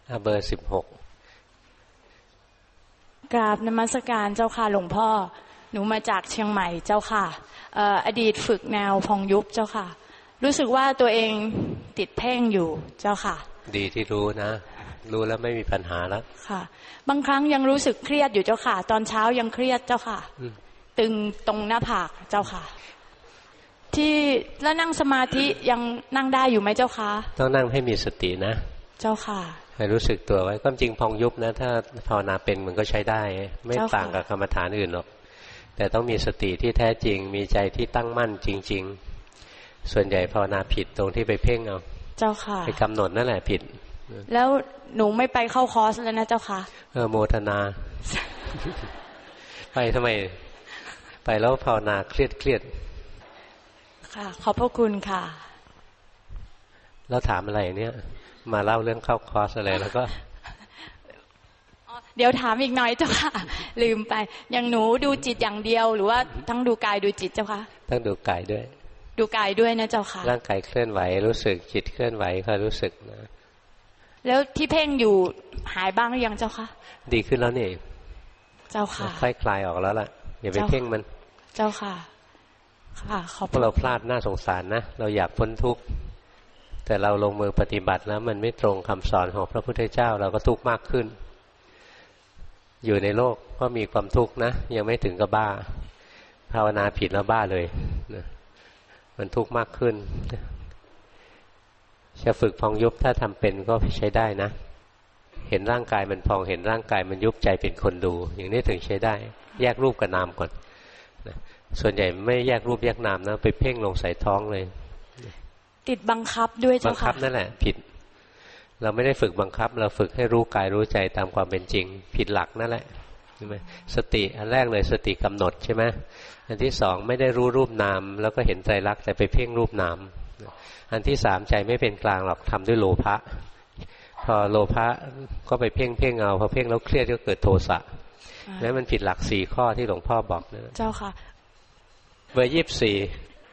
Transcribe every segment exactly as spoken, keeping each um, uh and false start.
เบอร์สิบหกกราบนมัสการเจ้าค่ะหลวงพ่อหนูมาจากเชียงใหม่เจ้าค่ะเอ่ออดีตฝึกแนวพองยุบเจ้าค่ะรู้สึกว่าตัวเองติดเพ่งอยู่เจ้าค่ะดีที่รู้นะรู้แล้วไม่มีปัญหาแล้วค่ะบางครั้งยังรู้สึกเครียดอยู่เจ้าค่ะตอนเช้ายังเครียดเจ้าค่ะตึงตรงหน้าผากเจ้าค่ะที่แล้วนั่งสมาธิยังนั่งได้อยู่ไหมเจ้าค่ะต้องนั่งให้มีสตินะเจ้าค่ะให้รู้สึกตัวไว้ความจริงพองยุบนะถ้าภาวนาเป็นมันก็ใช้ได้ไม่ต่างกับกรรมฐานอื่นหรอกแต่ต้องมีสติที่แท้จริงมีใจที่ตั้งมั่นจริงๆส่วนใหญ่ภาวนาผิดตรงที่ไปเพ่งเอาเจ้าค่ะไปกำหนดนั่นแหละผิดแล้วหนูไม่ไปเข้าคอร์สแล้วนะเจ้าค่ะเออโมทนาไปทำไมไปแล้วภาวนาเครียดเครียดค่ะขอบพระคุณค่ะแล้วถามอะไรเนี่ยมาเล่าเรื่องเข้าคอร์สอะไรแล้วก็เดี๋ยวถามอีกหน่อยเจ้าค่ะลืมไปอย่างหนูดูจิตอย่างเดียวหรือว่าทั้งดูกายดูจิตเจ้าค่ะต้องดูกายด้วยดูกายด้วยนะเจ้าค่ะร่างกายเคลื่อนไหวรู้สึกจิตเคลื่อนไหวก็รู้สึกนะแล้วที่เพ่งอยู่หายบ้างหรือยังเจ้าค่ะดีขึ้นแล้วนี่เจ้าค่ะค่อยคลายออกแล้วล่ะอย่าไปเพ่งมันเจ้าค่ะค่ะขอบคุณเราพลาดน่าสงสารนะเราอยากพ้นทุกข์แต่เราลงมือปฏิบัติแล้วมันไม่ตรงคำสอนของพระพุทธเจ้าเราก็ทุกข์มากขึ้นอยู่ในโลกก็มีความทุกข์นะยังไม่ถึงกับบ้าภาวนาผิดแล้วบ้าเลยนะมันทุกข์มากขึ้นจะฝึกพองยุบถ้าทำเป็นก็ใช้ได้นะเห็นร่างกายมันพองเห็นร่างกายมันยุบใจเป็นคนดูอย่างนี้ถึงใช้ได้แยกรูปกับนามก่อนนะส่วนใหญ่ไม่แยกรูปแยกนามนะไปเพ่งลงใส่ท้องเลยติดบังคับด้วยเจ้าค่ะบังคับนั่นแหละผิดเราไม่ได้ฝึกบังคับเราฝึกให้รู้กายรู้ใจตามความเป็นจริงผิดหลักนั่นแหละใช่ไหมสติอันแรกเลยสติกำหนดใช่ไหมอันที่สองไม่ได้รู้รูปนามแล้วก็เห็นไตรลักษณ์แต่ไปเพ่งรูปนามอันที่สามใจไม่เป็นกลางหรอกทำด้วยโลภะพอโลภะก็ไปเพ่งเพ่งเอาพอเพ่งแล้วเครียดก็เกิดโทสะแล้วมันผิดหลักสี่ข้อที่หลวงพ่อบอกนะเจ้าค่ะเบอร์ยี่สิบสี่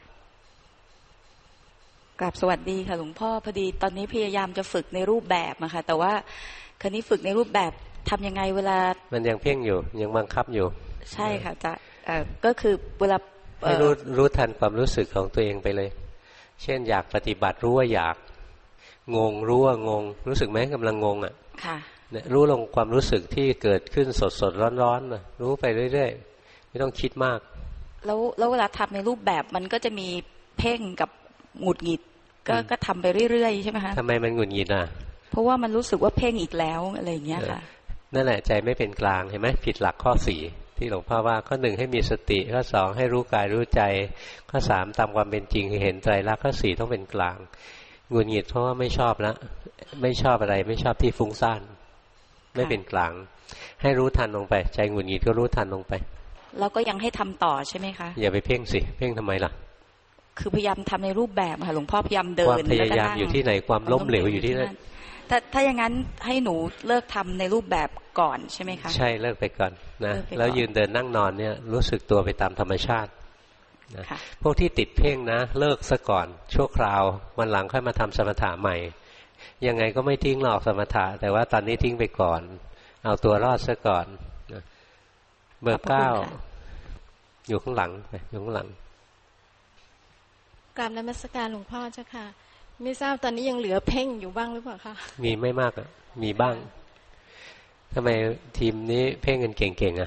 กราบสวัสดีค่ะหลวงพ่อพอดีตอนนี้พยายามจะฝึกในรูปแบบอะค่ะแต่ว่าคราวนี้ฝึกในรูปแบบทำยังไงเวลามันยังเพ่งอยู่ยังบังคับอยู่ใช่ค่ะจะก็คือเวลาให้รู้รู้ทันความรู้สึกของตัวเองไปเลยเช่นอยากปฏิบัติรู้ว่าอยากงงรู้ว่างงรู้สึกไหมกำลังงงอ่ะค่ะเนี่ยรู้ลงความรู้สึกที่เกิดขึ้นสดสดร้อนร้อนนะรู้ไปเรื่อยๆไม่ต้องคิดมากแล้วแล้วเวลาทำในรูปแบบมันก็จะมีเพ่งกับหงุดหงิดก็ก็ทำไปเรื่อยๆใช่ไหมคะทำไมมันหงุดหงิดอ่ะเพราะว่ามันรู้สึกว่าเพ่งอีกแล้วอะไรอย่างเงี้ยค่ะนั่นแหละใจไม่เป็นกลางเห็นไหมผิดหลักข้อสี่ที่หลวงพ่อว่าข้อหนึ่งให้มีสติข้อสองให้รู้กายรู้ใจข้อสามตามความเป็นจริงเห็นไตรลักษณ์ข้อสี่ต้องเป็นกลางหงุดหงิดเพราะว่าไม่ชอบแล้วไม่ชอบอะไรไม่ชอบที่ฟุ้งซ่านไม่เป็นกลางให้รู้ทันลงไปใจหงุดหงิดก็รู้ทันลงไปแล้วก็ยังให้ทำต่อใช่ไหมคะอย่าไปเพ่งสิเพ่งทำไมล่ะคือพยายามทำในรูปแบบค่ะหลวงพ่อพยายามเดินความพยายามอยู่ที่ไหนความล้มเหลวอยู่ที่นั่นถ้าถ้าอย่างนั้นให้หนูเลิกทำในรูปแบบก่อนใช่ไหมคะใช่เลิกไปก่อนนะแล้วยืนเดินนั่งนอนเนี่ยรู้สึกตัวไปตามธรรมชาตินะพวกที่ติดเพ่งนะเลิกซะก่อนชั่วคราววันหลังค่อยมาทำสมถะใหม่ยังไงก็ไม่ทิ้งหรอกสมถะแต่ว่าตอนนี้ทิ้งไปก่อนเอาตัวรอดซะก่อนนะเบอร์เก้าอยู่ข้างหลังอยู่ข้างหลังกราบนมัสการหลวงพ่อเจ้าค่ะไม่ทราบตอนนี้ยังเหลือเพ่งอยู่บ้างหรือเปล่าคะมีไม่มากอ่ะมีบ้างทำไมทีมนี้เพ่งกันเก่งๆอ่ะ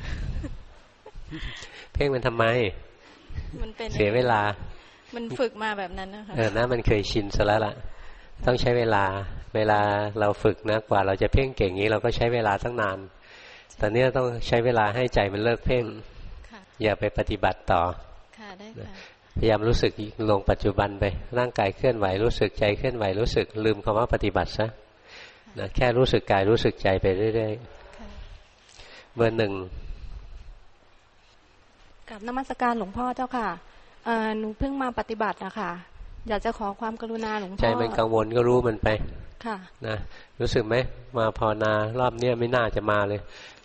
เพ่งมันทำไมมันเป็นเสียเวลามันฝึกมาแบบนั้นนะคะเออนะมันเคยชินซะแล้วล่ะต้องใช้เวลาเวลาเราฝึกนะกว่าเราจะเพ่งเก่งนี้เราก็ใช้เวลาตั้งนานตอนนี้ต้องใช้เวลาให้ใจมันเลิกเพ่งอย่าไปปฏิบัติต่อค่ะได้ค่ะพยายามรู้สึกลงปัจจุบันไปร่างกายเคลื่อนไหวรู้สึกใจเคลื่อนไหวรู้สึกลืมคำว่าปฏิบัติซะนะแค่รู้สึกกายรู้สึกใจไปเรื่อยๆเบอร์หนึ่งกับนมัสการหลวงพ่อเจ้าค่ะหนูเพิ่งมาปฏิบัตินะคะอยากจะขอความกรุณาหลวงพ่อใจมันกังวลก็รู้มันไปค่ะนะรู้สึกไหมมาภาวนารอบนี้ไม่น่าจะมาเลย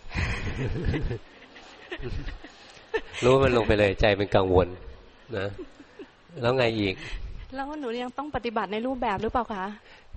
รู้มันลงไปเลยใจเป็นกังวลนะแล้วไงอีกแล้วหนูยังต้องปฏิบัติในรูปแบบหรือเปล่าคะ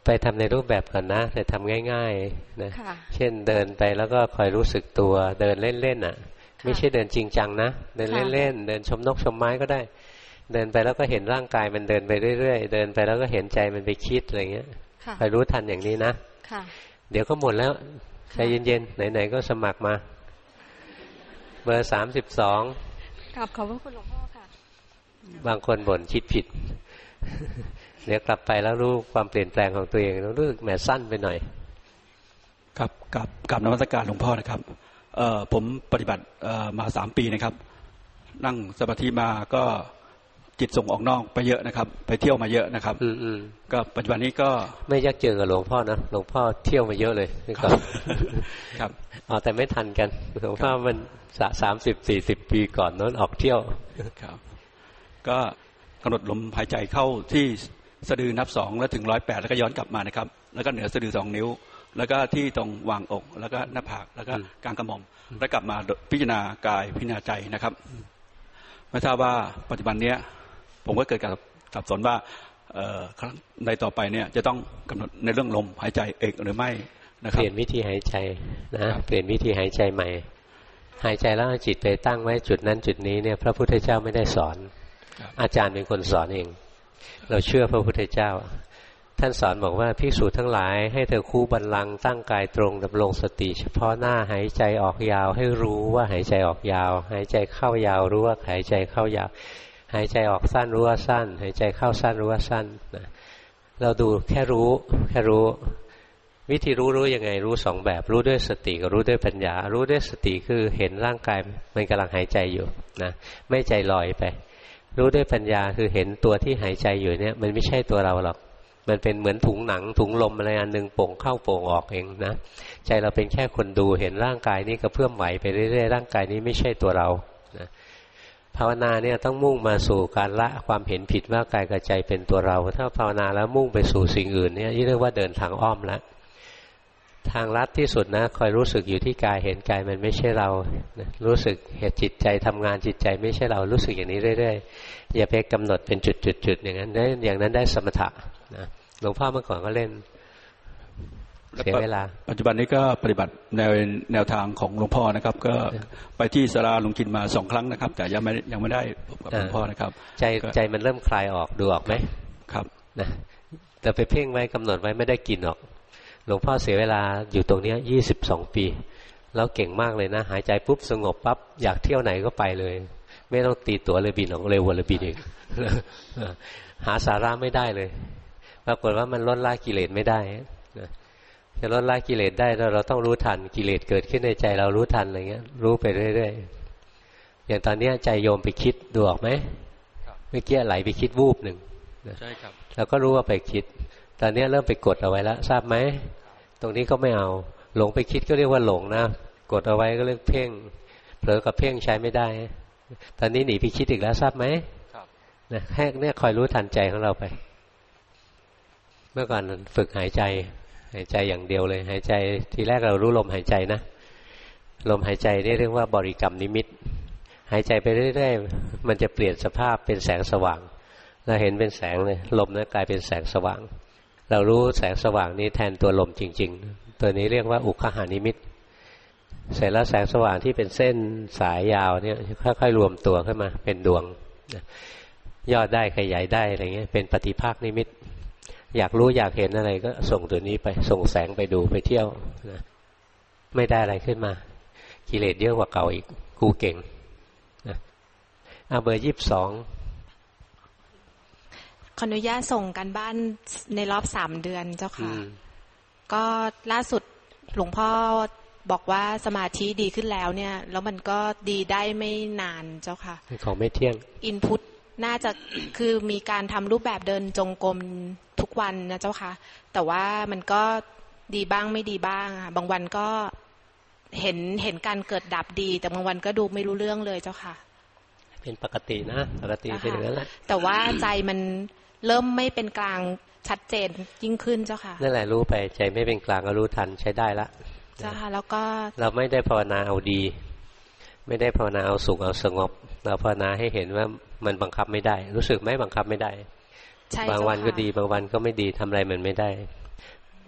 ไปทำในรูปแบบก่อนนะแต่ทำง่ายๆนะเช่นเดินไปแล้วก็คอยรู้สึกตัวเดินเล่นๆอ่ะไม่ใช่เดินจริงจังนะเดินเล่นๆเดินชมนกชมไม้ก็ได้เดินไปแล้วก็เห็นร่างกายมันเดินไปเรื่อยๆเดินไปแล้วก็เห็นใจมันไปคิดอะไรเงี้ยคอยรู้ทันอย่างนี้นะเดี๋ยวก็หมดแล้วใจเย็นๆไหนๆก็สมัครมาเบอร์สามสิบสองกราบขอบพระคุณหลวงพ่อค่ะบางคนบ่นคิดผิดเดี๋ยวกลับไปแล้วรู้ความเปลี่ยนแปลงของตัวเองแล้วรู้สึกแหมสั้นไปหน่อยครับกับกับนมัสการหลวงพ่อนะครับเอ่อผมปฏิบัติเอ่อมาสามปีนะครับนั่งสมาธิมาก็จิตส่งออกนอกไปเยอะนะครับไปเที่ยวมาเยอะนะครับอืมๆก็ปัจจุบันนี้ก็ไม่ยักเจอกับหลวงพ่อนะหลวงพ่อเที่ยวมาเยอะเลยนี่ก็ครับอ๋อแต่ไม่ทันกันหลวงพ่อมันสามสิบสี่สิบปีก่อนนั้นออกเที่ยวครับก็กำหนดลมหายใจเข้าที่สะดือนับสองแล้วถึงร้อยแปดแล้วก็ย้อนกลับมานะครับแล้วก็เหนือสะดือสองนิ้วแล้วก็ที่ตรงวางอกแล้วก็หน้าผากแล้วก็กลางกระหม่อมแล้วกลับมาพิจารณากายพิจารณาใจนะครับไม่ทราบว่าปัจจุบันเนี้ยผมก็เกิดการสับสนว่าในต่อไปเนี่ยจะต้องกำหนดในเรื่องลมหายใจเองหรือไม่นะครับเปลี่ยนวิธีหายใจนะเปลี่ยนวิธีหายใจใหม่หายใจแล้วจิตไปตั้งไว้จุดนั้นจุดนี้เนี่ยพระพุทธเจ้าไม่ได้สอนอาจารย์เป็นคนสอนเองเราเชื่อพระพุทธเจ้าท่านสอนบอกว่าภิกษุทั้งหลายให้เธอคู่บัลลังก์ตั้งกายตรงดำรงสติเฉพาะหน้าหายใจออกยาวให้รู้ว่าหายใจออกยาวหายใจเข้ายาวรู้ว่าหายใจเข้ายาวหายใจออกสั้นรู้ว่าสั้นหายใจเข้าสั้นรู้ว่าสั้นนะเราดูแค่รู้แค่รู้วิธีรู้รู้ยังไงรู้สองแบบรู้ด้วยสติกับรู้ด้วยปัญญารู้ด้วยสติคือเห็นร่างกายมันกำลังหายใจอยู่นะไม่ใจลอยไปรู้ด้วยปัญญาคือเห็นตัวที่หายใจอยู่เนี่ยมันไม่ใช่ตัวเราหรอกมันเป็นเหมือนถุงหนังถุงลมอะไรอันนึงโป่งเข้าโป่งออกเองนะใจเราเป็นแค่คนดูเห็นร่างกายนี้กระเพื่อมไหวไปเรื่อยๆร่างกายนี้ไม่ใช่ตัวเรานะภาวนาเนี่ยต้องมุ่งมาสู่การละความเห็นผิดว่ากายกับใจเป็นตัวเราถ้าภาวนาแล้วมุ่งไปสู่สิ่งอื่นเนี่ยเรียกว่าเดินทางอ้อมแล้วทางลัดที่สุดนะคอยรู้สึกอยู่ที่กายเห็นกายมันไม่ใช่เรารู้สึกเหตุจิตใจทำงานจิตใจไม่ใช่เรารู้สึกอย่างนี้เรื่อยๆอย่าไปกำหนดเป็นจุดๆๆอย่างนั้นได้อย่างนั้นได้สมถะนะหลวงพ่อเมื่อก่อนก็เล่นเสียเวลาปัจจุบันนี้ก็ปฏิบัติแนวแนวทางของหลวงพ่อนะครับก็ไปที่ศาลาหลวงกินมาสองครั้งนะครับแต่ยังไม่ยังไม่ได้พบกับหลวงพ่อนะครับใจใจมันเริ่มคลายออกดูออกไหมครับนะแต่ไปเพ่งไว้กำหนดไว้ไม่ได้กินหรอกหลวงพ่อเสียเวลาอยู่ตรงนี้ยี่สิบสองปีแล้วเก่งมากเลยนะหายใจปุ๊บสงบปั๊บอยากเที่ยวไหนก็ไปเลยไม่ต้องตีตั๋วเลยบินออกเร็วกว่าเลยบินอีกหาสาระไม่ได้เลยปรากฏว่ามันลดละกิเลสไม่ได้จะลดละกิเลสได้เราเราต้องรู้ทันกิเลสเกิดขึ้นในใจเรารู้ทันอะไรเงี้ยรู้ไปเรื่อยๆอย่างตอนนี้ใจโยมไปคิดดูออกไหมเมื่อกี้ไหลไปคิดวูบหนึ่งใช่ครับเราก็รู้ว่าไปคิดตอนนี้เริ่มไปกดเอาไว้แล้วทราบไหมตรงนี้ก็ไม่เอาหลงไปคิดก็เรียกว่าหลงนะกดเอาไว้ก็เรียกเพ่งเผลอกับเพ่งใช้ไม่ได้ตอนนี้หนีไปคิดอีกแล้วทราบไหมครับนะแค่เนี่ยคอยรู้ทันใจของเราไปเมื่อก่อนฝึกหายใจหายใจอย่างเดียวเลยหายใจทีแรกเรารู้ลมหายใจนะลมหายใจนี่เรียกว่าบริกรรมนิมิตหายใจไปเรื่อยๆมันจะเปลี่ยนสภาพเป็นแสงสว่างเราเห็นเป็นแสงเลยลมนั้นกลายเป็นแสงสว่างเรารู้แสงสว่างนี้แทนตัวลมจริงๆตัวนี้เรียกว่าอุคหานิมิตเสร็จแล้วแสงสว่างที่เป็นเส้นสายยาวเนี่ยค่อยๆรวมตัวขึ้นมาเป็นดวงย่อได้ขยายได้อะไรเงี้ยเป็นปฏิภาคนิมิตอยากรู้อยากเห็นอะไรก็ส่งตัวนี้ไปส่งแสงไปดูไปเที่ยวนะไม่ได้อะไรขึ้นมากิเลสเยอะกว่าเก่าอีกกูเก่งนะเอาเบอร์ยี่สิบสองขออนุญาตส่งกันบ้านในรอบสามเดือนเจ้าค่ะก็ล่าสุดหลวงพ่อบอกว่าสมาธิดีขึ้นแล้วเนี่ยแล้วมันก็ดีได้ไม่นานเจ้าค่ะของไม่เที่ยงอินพุตน่าจะคือมีการทำรูปแบบเดินจงกรมทุกวันนะเจ้าค่ะแต่ว่ามันก็ดีบ้างไม่ดีบ้างบางวันก็เห็นเห็นการเกิดดับดีแต่บางวันก็ดูไม่รู้เรื่องเลยเจ้าค่ะเป็นปกตินะปกติเป็นอย่างนั้นแหละแต่ว่าใจมันเริ่มไม่เป็นกลางชัดเจนยิ่งขึ้นเจ้าค่ะนั่นแหละรู้ไปใจไม่เป็นกลางก็รู้ทันใช้ได้ละเจ้าค่ะแล้วก็เราไม่ได้ภาวนาเอาดีไม่ได้ภาวนาเอาสุขเอาสงบเราภาวนาให้เห็นว่ามันบังคับไม่ได้รู้สึกไหมบังคับไม่ได้บางวันก็ดีบางวันก็ไม่ดีทำอะไรมันไม่ได้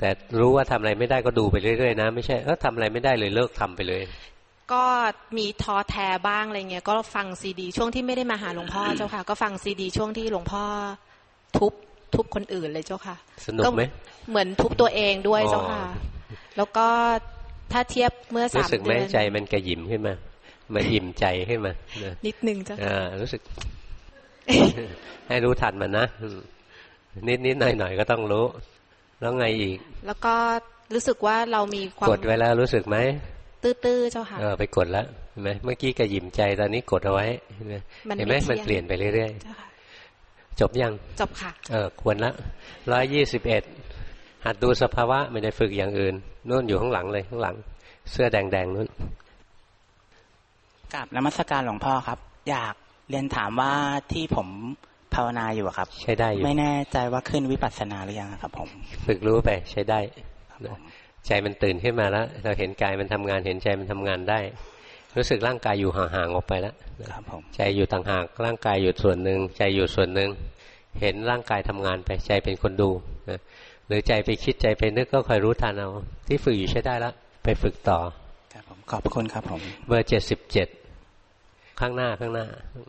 แต่รู้ว่าทำอะไรไม่ได้ก็ดูไปเรื่อยๆนะไม่ใช่เออทำอะไรไม่ได้เลยเลิกทำไปเลยก็มีท้อแท้บ้างอะไรเงี้ยก็ฟังซีดีช่วงที่ไม่ได้มาหาหลวงพ่อเจ้าค่ะก็ฟังซีดีช่วงที่หลวงพ่อทุบทุบคนอื่นเลยเจ้าค่ะสนุกไหมเหมือนทุบตัวเองด้วยเจ้าค่ะแล้วก็ถ้าเทียบเมื่อสามเดือนรู้สึกไหมใจมันกระยิมขึ้นมามันอิ่มใจขึ้นมานิดนึงเจ้าค่ะรู้สึกให้รู้ทันมันนะนิดนิดหน่อยหน่อยก็ต้องรู้แล้วไงอีกแล้วก็รู้สึกว่าเรามีความกดไว้แล้วรู้สึกไหมตื้อๆเจ้าค่ะเออไปกดแล้วเห็นไหมเมื่อกี้กระยิมใจตอนนี้กดเอาไว้เห็นไหมมันเปลี่ยนไปเรื่อยๆจบยังจบค่ะเออควรละร้อยยี่สิบเอ็ดหัดดูสภาวะไม่ได้ฝึกอย่างอื่นนู่นอยู่ข้างหลังเลยข้างหลังเสื้อแดงๆนู่นกราบนมัสการหลวงพ่อครับอยากเรียนถามว่าที่ผมภาวนาอยู่ครับใช้ได้อยู่ไม่แน่ใจว่าขึ้นวิปัสสนาหรือยังครับผมฝึกรู้ไปใช้ได้ใจมันตื่นขึ้นมาแล้วเราเห็นกายมันทำงานเห็นใจมันทำงานได้รู้สึกร่างกายอยู่ห่างๆออกไปแล้วใจอยู่ต่างหากร่างกายอยู่ส่วนหนึ่งใจอยู่ส่วนหนึ่งเห็นร่างกายทำงานไปใจเป็นคนดูนะหรือใจไปคิดใจไปนึกก็คอยรู้ทันเอาที่ฝึกอยู่ใช้ได้แล้วไปฝึกต่อครับผมขอบคุณครับผมเบอร์เจ็ดสิบเจ็ดข้างหน้าข้างหน้า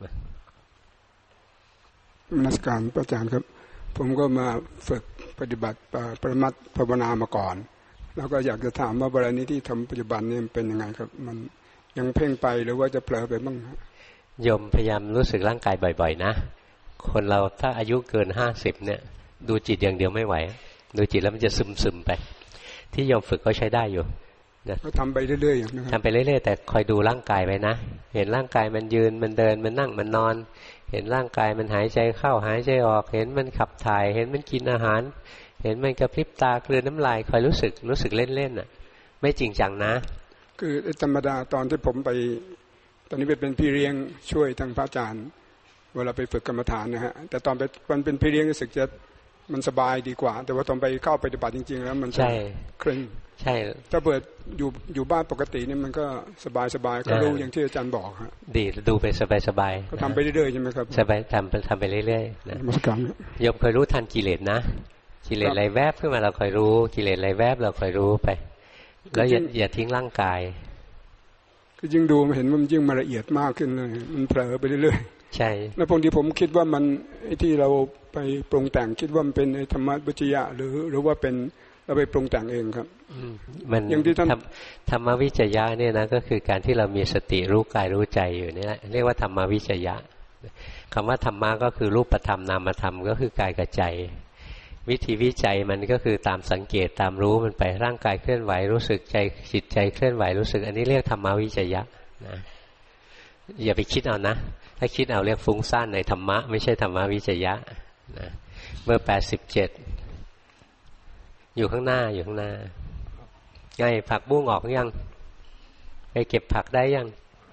นักการพระอาจารย์ครับผมก็มาฝึกปฏิบัติปรมัตถ์ภาวนามาก่อนแล้วก็อยากจะถามว่าบารมีที่ทำปัจจุบันนี่เป็นยังไงครับมันยังเพ่งไปหรือว่าจะเผลอไปบ้างโยมพยายามรู้สึกร่างกายบ่อยๆนะคนเราถ้าอายุเกินห้าสิบเนี่ยดูจิตอย่างเดียวไม่ไหวดูจิตแล้วมันจะซึมๆไปที่โยมฝึกก็ใช้ได้อยู่นะก็ทำไปเรื่อยๆนะครับทำไปเรื่อยๆแต่คอยดูร่างกายไปนะเห็นร่างกายมันยืนมันเดินมันนั่งมันนอนเห็นร่างกายมันหายใจเข้าหายใจออกเห็นมันขับถ่ายเห็นมันกินอาหารเห็นมันกระพริบตากลืนน้ำลายคอยรู้สึกรู้สึกเล่นๆน่ะไม่จริงจังนะคือธรรมดาตอนที่ผมไปตอนนี้ไปเป็นพี่เลี้ยงช่วยทางพระอาจารย์เวลาไปฝึกกรรมฐานนะฮะแต่ตอนไปมันเป็นพี่เลี้ยงรู้สึกจะมันสบายดีกว่าแต่ว่าตอนไปเข้าปฏิบัติจริงๆแล้วมันใช่เคร่งใช่ถ้าเปิดอยู่อยู่บ้านปกตินี่มันก็สบายสบายก็รู้อย่างที่อาจารย์บอกฮะดีดูไปสบายสบายก็ทำไปเรื่อยๆใช่ไหมครับสบายทำไปทำไปเรื่อยๆนะโยมเคยรู้ทันกิเลสนะกิเลสอะไรแวบขึ้นมาเราคอยรู้กิเลสอะไรแวบเราคอยรู้ไปแล้วอย่าอย่าทิ้งร่างกายก็ยิ่งดูมันเห็นมันยิ่งมาละเอียดมากขึ้นเลยมันเผลอไปเรื่อยๆใช่แล้วบางทีผมคิดว่ามันไอ้ที่เราไปปรุงแต่งคิดว่ามันเป็นไอ้ธรรมะวิจยะหรือหรือว่าเป็นเราไปปรุงแต่งเองครับมันอย่างที่ท่านธรรมวิจยะเนี่ยนะก็คือการที่เรามีสติรู้กายรู้ใจอยู่นี่แหละเรียกว่าธรรมวิจยะคำว่าธรรมะก็คือรูปธรรมนามธรรมก็คือกายกับใจวิธีวิจัยมันก็คือตามสังเกตตามรู้มันไปร่างกายเคลื่อนไหวรู้สึกใจจิตใจเคลื่อนไหวรู้สึกอันนี้เรียกธรรมวิจยะนะอย่าไปคิดเอานะถ้าคิดเอาเรียกฟุ้งซ่านในธรรมะไม่ใช่ธรรมวิจยะนะเมื่อแปดสิบเจ็ดอยู่ข้างหน้าอยู่ข้างหน้าไงผักบุ้งออกยังไปเก็บผักได้ยัง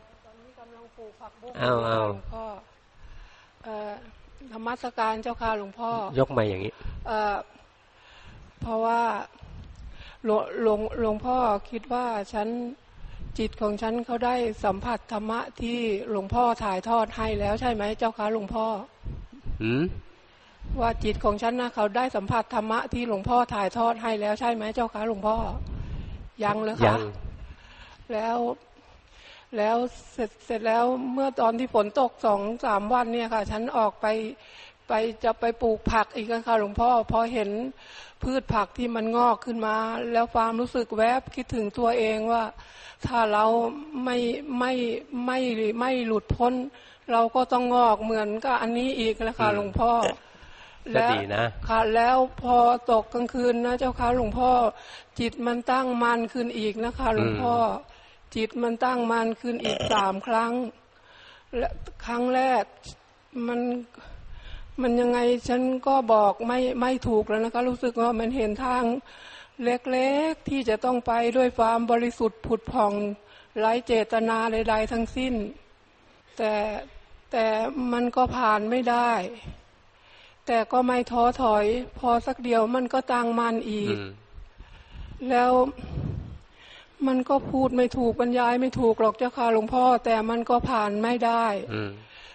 เอาเอาธรรมสการเจ้าค่ะหลวงพ่อยกมาอย่างนี้เอ่อเพราะว่าหลวงหลวงหลวงพ่อคิดว่าฉันจิตของฉันเขาได้สัมผัสธรรมะที่หลวงพ่อถ่ายทอดให้แล้วใช่ไหมเจ้าค่ะหลวงพ่ออืมว่าจิตของฉันนะเขาได้สัมผัสธรรมะที่หลวงพ่อถ่ายทอดให้แล้วใช่ไหมเจ้าค่ะหลวงพ่อยังเลยค่ะแล้วแล้วเสร็จเสร็จแล้วเมื่อตอนที่ฝนตกสองสามวันเนี่ยค่ะฉันออกไปไปจะไปปลูกผักอีกค่ะหลวงพ่อพอเห็นพืชผักที่มันงอกขึ้นมาแล้วความรู้สึกแวบคิดถึงตัวเองว่าถ้าเราไม่ไม่ไม่ไม่หลุดพ้นเราก็ต้องงอกเหมือนกับอันนี้อีกแล้วค่ะหลวงพ่อแล้วดีนะค่ะแล้วพอตกกลางคืนนะเจ้าค่ะหลวงพ่อจิตมันตั้งมั่นขึ้นอีกนะคะหลวงพ่อจิตมันตั้งมั่นขึ้นอีกสามครั้งและครั้งแรกมันมันยังไงฉันก็บอกไม่ไม่ถูกแล้วนะคะรู้สึกว่ามันเห็นทางเล็กๆที่จะต้องไปด้วยความบริสุทธิ์ผุดผ่องไร้เจตนาใดๆทั้งสิ้นแต่แต่มันก็ผ่านไม่ได้แต่ก็ไม่ท้อถอยพอสักเดียวมันก็ตั้งมั่นอีกแล้วมันก็พูดไม่ถูกบรรยายไม่ถูกหรอกเจ้าค่ะหลวงพ่อแต่มันก็ผ่านไม่ได้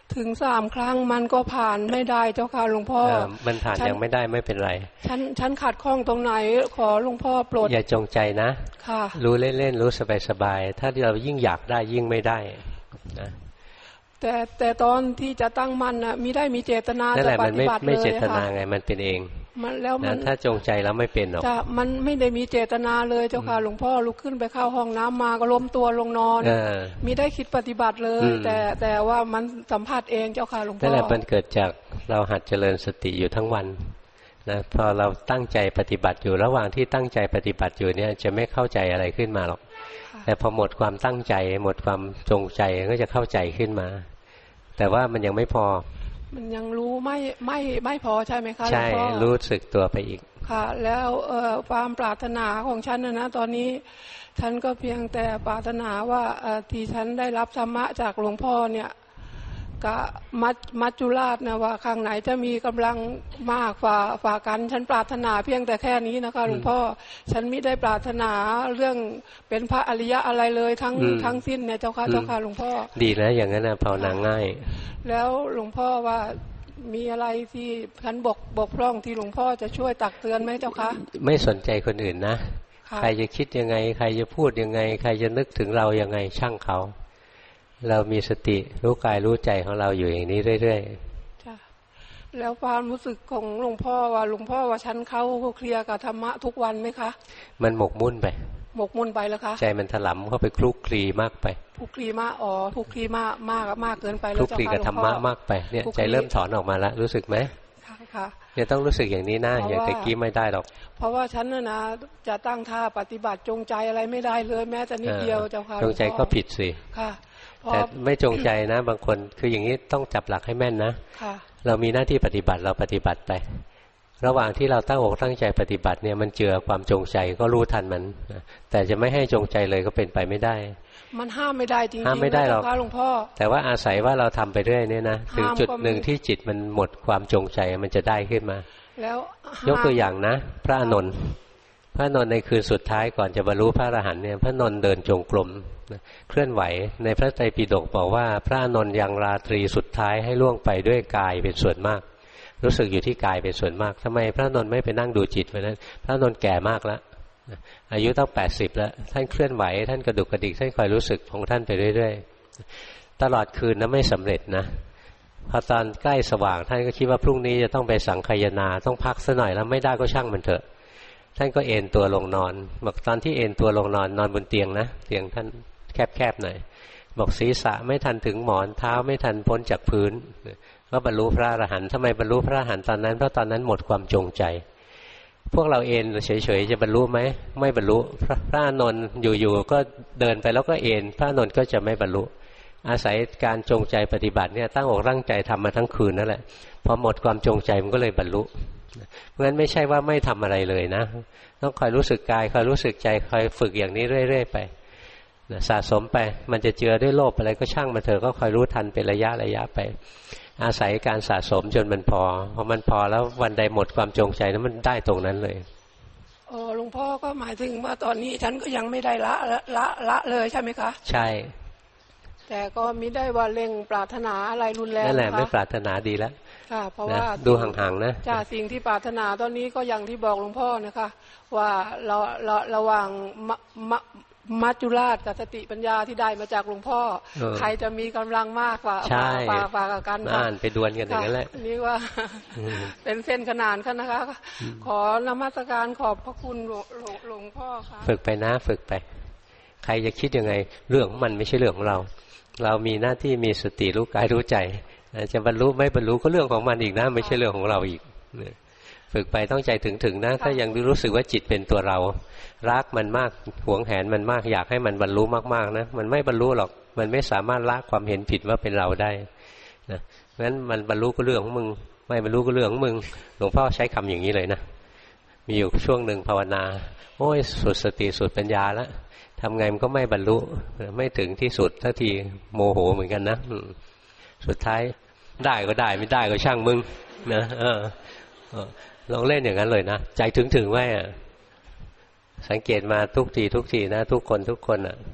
ถึงสามครั้งมันก็ผ่านไม่ได้เจ้าค่ะหลวงพ่อมันผ่านยังไม่ได้ไม่เป็นไรฉันฉันขัดข้องตรงไหนขอหลวงพ่อโปรดอย่าจงใจนะค่ะรู้เล่นๆรู้สบายๆถ้าเรายิ่งอยากได้ยิ่งไม่ได้นะแต่แต่ตอนที่จะตั้งมั่นน่ะมีได้มีเจตนาจะปฏิบัติเลยไม่เจตนาไงมันเป็นเองมันแล้วมันถ้าจงใจแล้วไม่เป็นหรอกจะมันไม่ได้มีเจตนาเลยเจ้าค่ะหลวงพ่อลุกขึ้นไปเข้าห้องน้ำมาก็ล้มตัวลงนอนมีได้คิดปฏิบัติเลยแต่แต่ว่ามันสัมผัสเองเจ้าค่ะหลวงพ่อนั่นแหละมันเกิดจากเราหัดเจริญสติอยู่ทั้งวันนะพอเราตั้งใจปฏิบัติอยู่ระหว่างที่ตั้งใจปฏิบัติอยู่เนี่ยจะไม่เข้าใจอะไรขึ้นมาหรอกแต่พอหมดความตั้งใจหมดความจงใจก็จะเข้าใจขึ้นมาแต่ว่ามันยังไม่พอมันยังรู้ไม่ไม่ไม่พอใช่ไหมคะใช่รู้สึกตัวไปอีกค่ะแล้วเอ่อความปรารถนาของฉันนะนะตอนนี้ฉันก็เพียงแต่ปรารถนาว่าเอ่อที่ฉันได้รับธรรมะจากหลวงพ่อเนี่ยกับมัจมัจจุราชนะว่าข้างไหนจะมีกำลังมากฝ่าฝ่ากันฉันปรารถนาเพียงแต่แค่นี้นะคะหลวงพ่อฉันไม่ได้ปรารถนาเรื่องเป็นพระอริยะอะไรเลยทั้งทั้งสิ้นเนี่ยเจ้าค่ะเจ้าค่ะหลวงพ่อดีแล้วอย่างนั้นนะภาวนาง่ายแล้วหลวงพ่อว่ามีอะไรที่ฉันบกบกพร่องที่หลวงพ่อจะช่วยตักเตือนไหมเจ้าคะไม่สนใจคนอื่นนะใครจะคิดยังไงใครจะพูดยังไงใครจะนึกถึงเรายังไงช่างเขาเรามีสติรู้กายรู้ใจของเราอยู่อย่างนี้เรื่อยๆจ้ะแล้วความรู้สึกของหลวงพ่อว่าหลวงพ่อว่าฉันเข้าเคลียร์กับธรรมะทุกวันไหมคะมันหมกมุ่นไปหมกมุ่นไปแล้วคะใจมันถลำเข้าไปคลุกคลีมากไปคลุกคลีมากอ๋อคลุกคลีมากมากมากเกินไปแล้วคลุกคลีกับธรรมะมากไปเนี่ยใจเริ่มถอนออกมาแล้วรู้สึกไหมค่ะค่ะเนี่ยต้องรู้สึกอย่างนี้นะอย่างตะกี้ไม่ได้หรอกเพราะว่าฉันน่ะนะจะตั้งท่าปฏิบัติจงใจอะไรไม่ได้เลยแม้แต่นิดเดียวเจ้าค่ะจงใจก็ผิดสิค่ะแต่ไม่จงใจนะบางคนคืออย่างนี้ต้องจับหลักให้แม่นนะเรามีหน้าที่ปฏิบัติเราปฏิบัติไประหว่างที่เราตั้งอกตั้งใจปฏิบัติเนี่ยมันเจือความจงใจก็รู้ทันมันแต่จะไม่ให้จงใจเลยก็เป็นไปไม่ได้มันห้ามไม่ได้จริงๆห้ามไม่ได้หรอกหลวงพ่อแต่ว่าอาศัยว่าเราทำไปเรื่อยเนี่ยนะถึงจุดหนึ่งที่จิตมันหมดความจงใจมันจะได้ขึ้นมาแล้วยกตัวอย่างนะพระอานนท์พระอานนท์ในคืนสุดท้ายก่อนจะบรรลุพระอรหันต์เนี่ยพระอานนท์เดินจงกรมเคลื่อนไหวในพระไตรปิฎกบอกว่าพระอานนท์ยังราตรีสุดท้ายให้ล่วงไปด้วยกายเป็นส่วนมากรู้สึกอยู่ที่กายเป็นส่วนมากทำไมพระอานนท์ไม่ไปนั่งดูจิตวันนั้นพระอานนท์แก่มากแล้วอายุตั้งแปดสิบแล้วท่านเคลื่อนไหวท่านกระดุกกระดิกท่านคอยรู้สึกของท่านไปเรื่อยๆตลอดคืนนั้นไม่สำเร็จนะพอตอนใกล้สว่างท่านก็คิดว่าพรุ่งนี้จะต้องไปสังคายนาต้องพักซะหน่อยแล้วไม่ได้ก็ช่างมันเถอะท่านก็เอนตัวลงนอนบอกตอนที่เอนตัวลงนอนนอนบนเตียงนะเตียงท่านแคบๆหน่อยบอกศีรษะไม่ทันถึงหมอนเท้าไม่ทันพ้นจากพื้นก็บรรลุพระอรหันต์ทำไมบรรลุพระอรหันต์ตอนนั้นเพราะตอนนั้นหมดความจงใจพวกเราเอนเฉยๆจะบรรลุไหมไม่บรรลุพระอานนท์อยู่ๆก็เดินไปแล้วก็เอนพระอานนท์ก็จะไม่บรรลุอาศัยการจงใจปฏิบัติเนี่ยตั้งอกตั้งใจทำมาทั้งคืนนั่นแหละพอหมดความจงใจมันก็เลยบรรลุเพราะฉะนั้นไม่ใช่ว่าไม่ทำอะไรเลยนะต้องคอยรู้สึกกายคอยรู้สึกใจคอยฝึกอย่างนี้เรื่อยๆไปสะสมไปมันจะเจือด้วยโลภอะไรก็ช่างมันเถอะก็คอยรู้ทันเป็นระยะระยะไปอาศัยการสะสมจนมันพอพอมันพอแล้ววันใดหมดความจงใจนั้นมันได้ตรงนั้นเลยเออหลวงพ่อก็หมายถึงว่าตอนนี้ฉันก็ยังไม่ได้ละละละเลยใช่ไหมคะใช่แต่ก็มิได้ว่าเร่งปรารถนาอะไรรุนแรงนั่นแหละไม่ปรารถนาดีแล้วค่ะเพราะว่าดูห่างๆนะจ้าสิ่งที่ปรารถนาตอนนี้ก็อย่างที่บอกหลวงพ่อนะคะว่าเราเราระหว่างมัจจุราชกับสติปัญญาที่ได้มาจากหลวงพ่อใครจะมีกำลังมากกว่าฝ่าฝ่ากันค่ะไปดวลกันอย่างนั้นแหละนี่ว่าเป็นเส้นขนานกันนะคะขอนมัสการขอบพระคุณหลวงพ่อค่ะฝึกไปนะฝึกไปใครจะคิดยังไงเรื่องของมันไม่ใช่เรื่องของเราเรามีหน้าที่มีสติรู้กายรู้ใจจะบรรลุไม่บรรลุก็เรื่องของมันอีกนะไม่ใช่เรื่องของเราอีกฝึกไปต้องใจถึงๆนะถ้ายังรู้สึกว่าจิตเป็นตัวเรารักมันมากหวงแหนมันมากอยากให้มันบรรลุมากๆนะมันไม่บรรลุหรอกมันไม่สามารถละความเห็นผิดว่าเป็นเราได้นะงั้นมันบรรลุก็เรื่องของมึงไม่บรรลุก็เรื่องของมึงหลวงพ่อใช้คำอย่างนี้เลยนะมีอยู่ช่วงหนึ่งภาวนาโอ้ยสุดสติสุดปัญญาแล้วทำไงมันก็ไม่บรรลุไม่ถึงที่สุดทันทีโมโหเหมือนกันนะสุดท้ายได้ก็ได้ไม่ได้ก็ช่างมึงนะเออลองเล่นอย่างนั้นเลยนะใจถึงถึงไว้สังเกตมาทุกทีทุกทีนะทุกคนทุกคนอ่ะ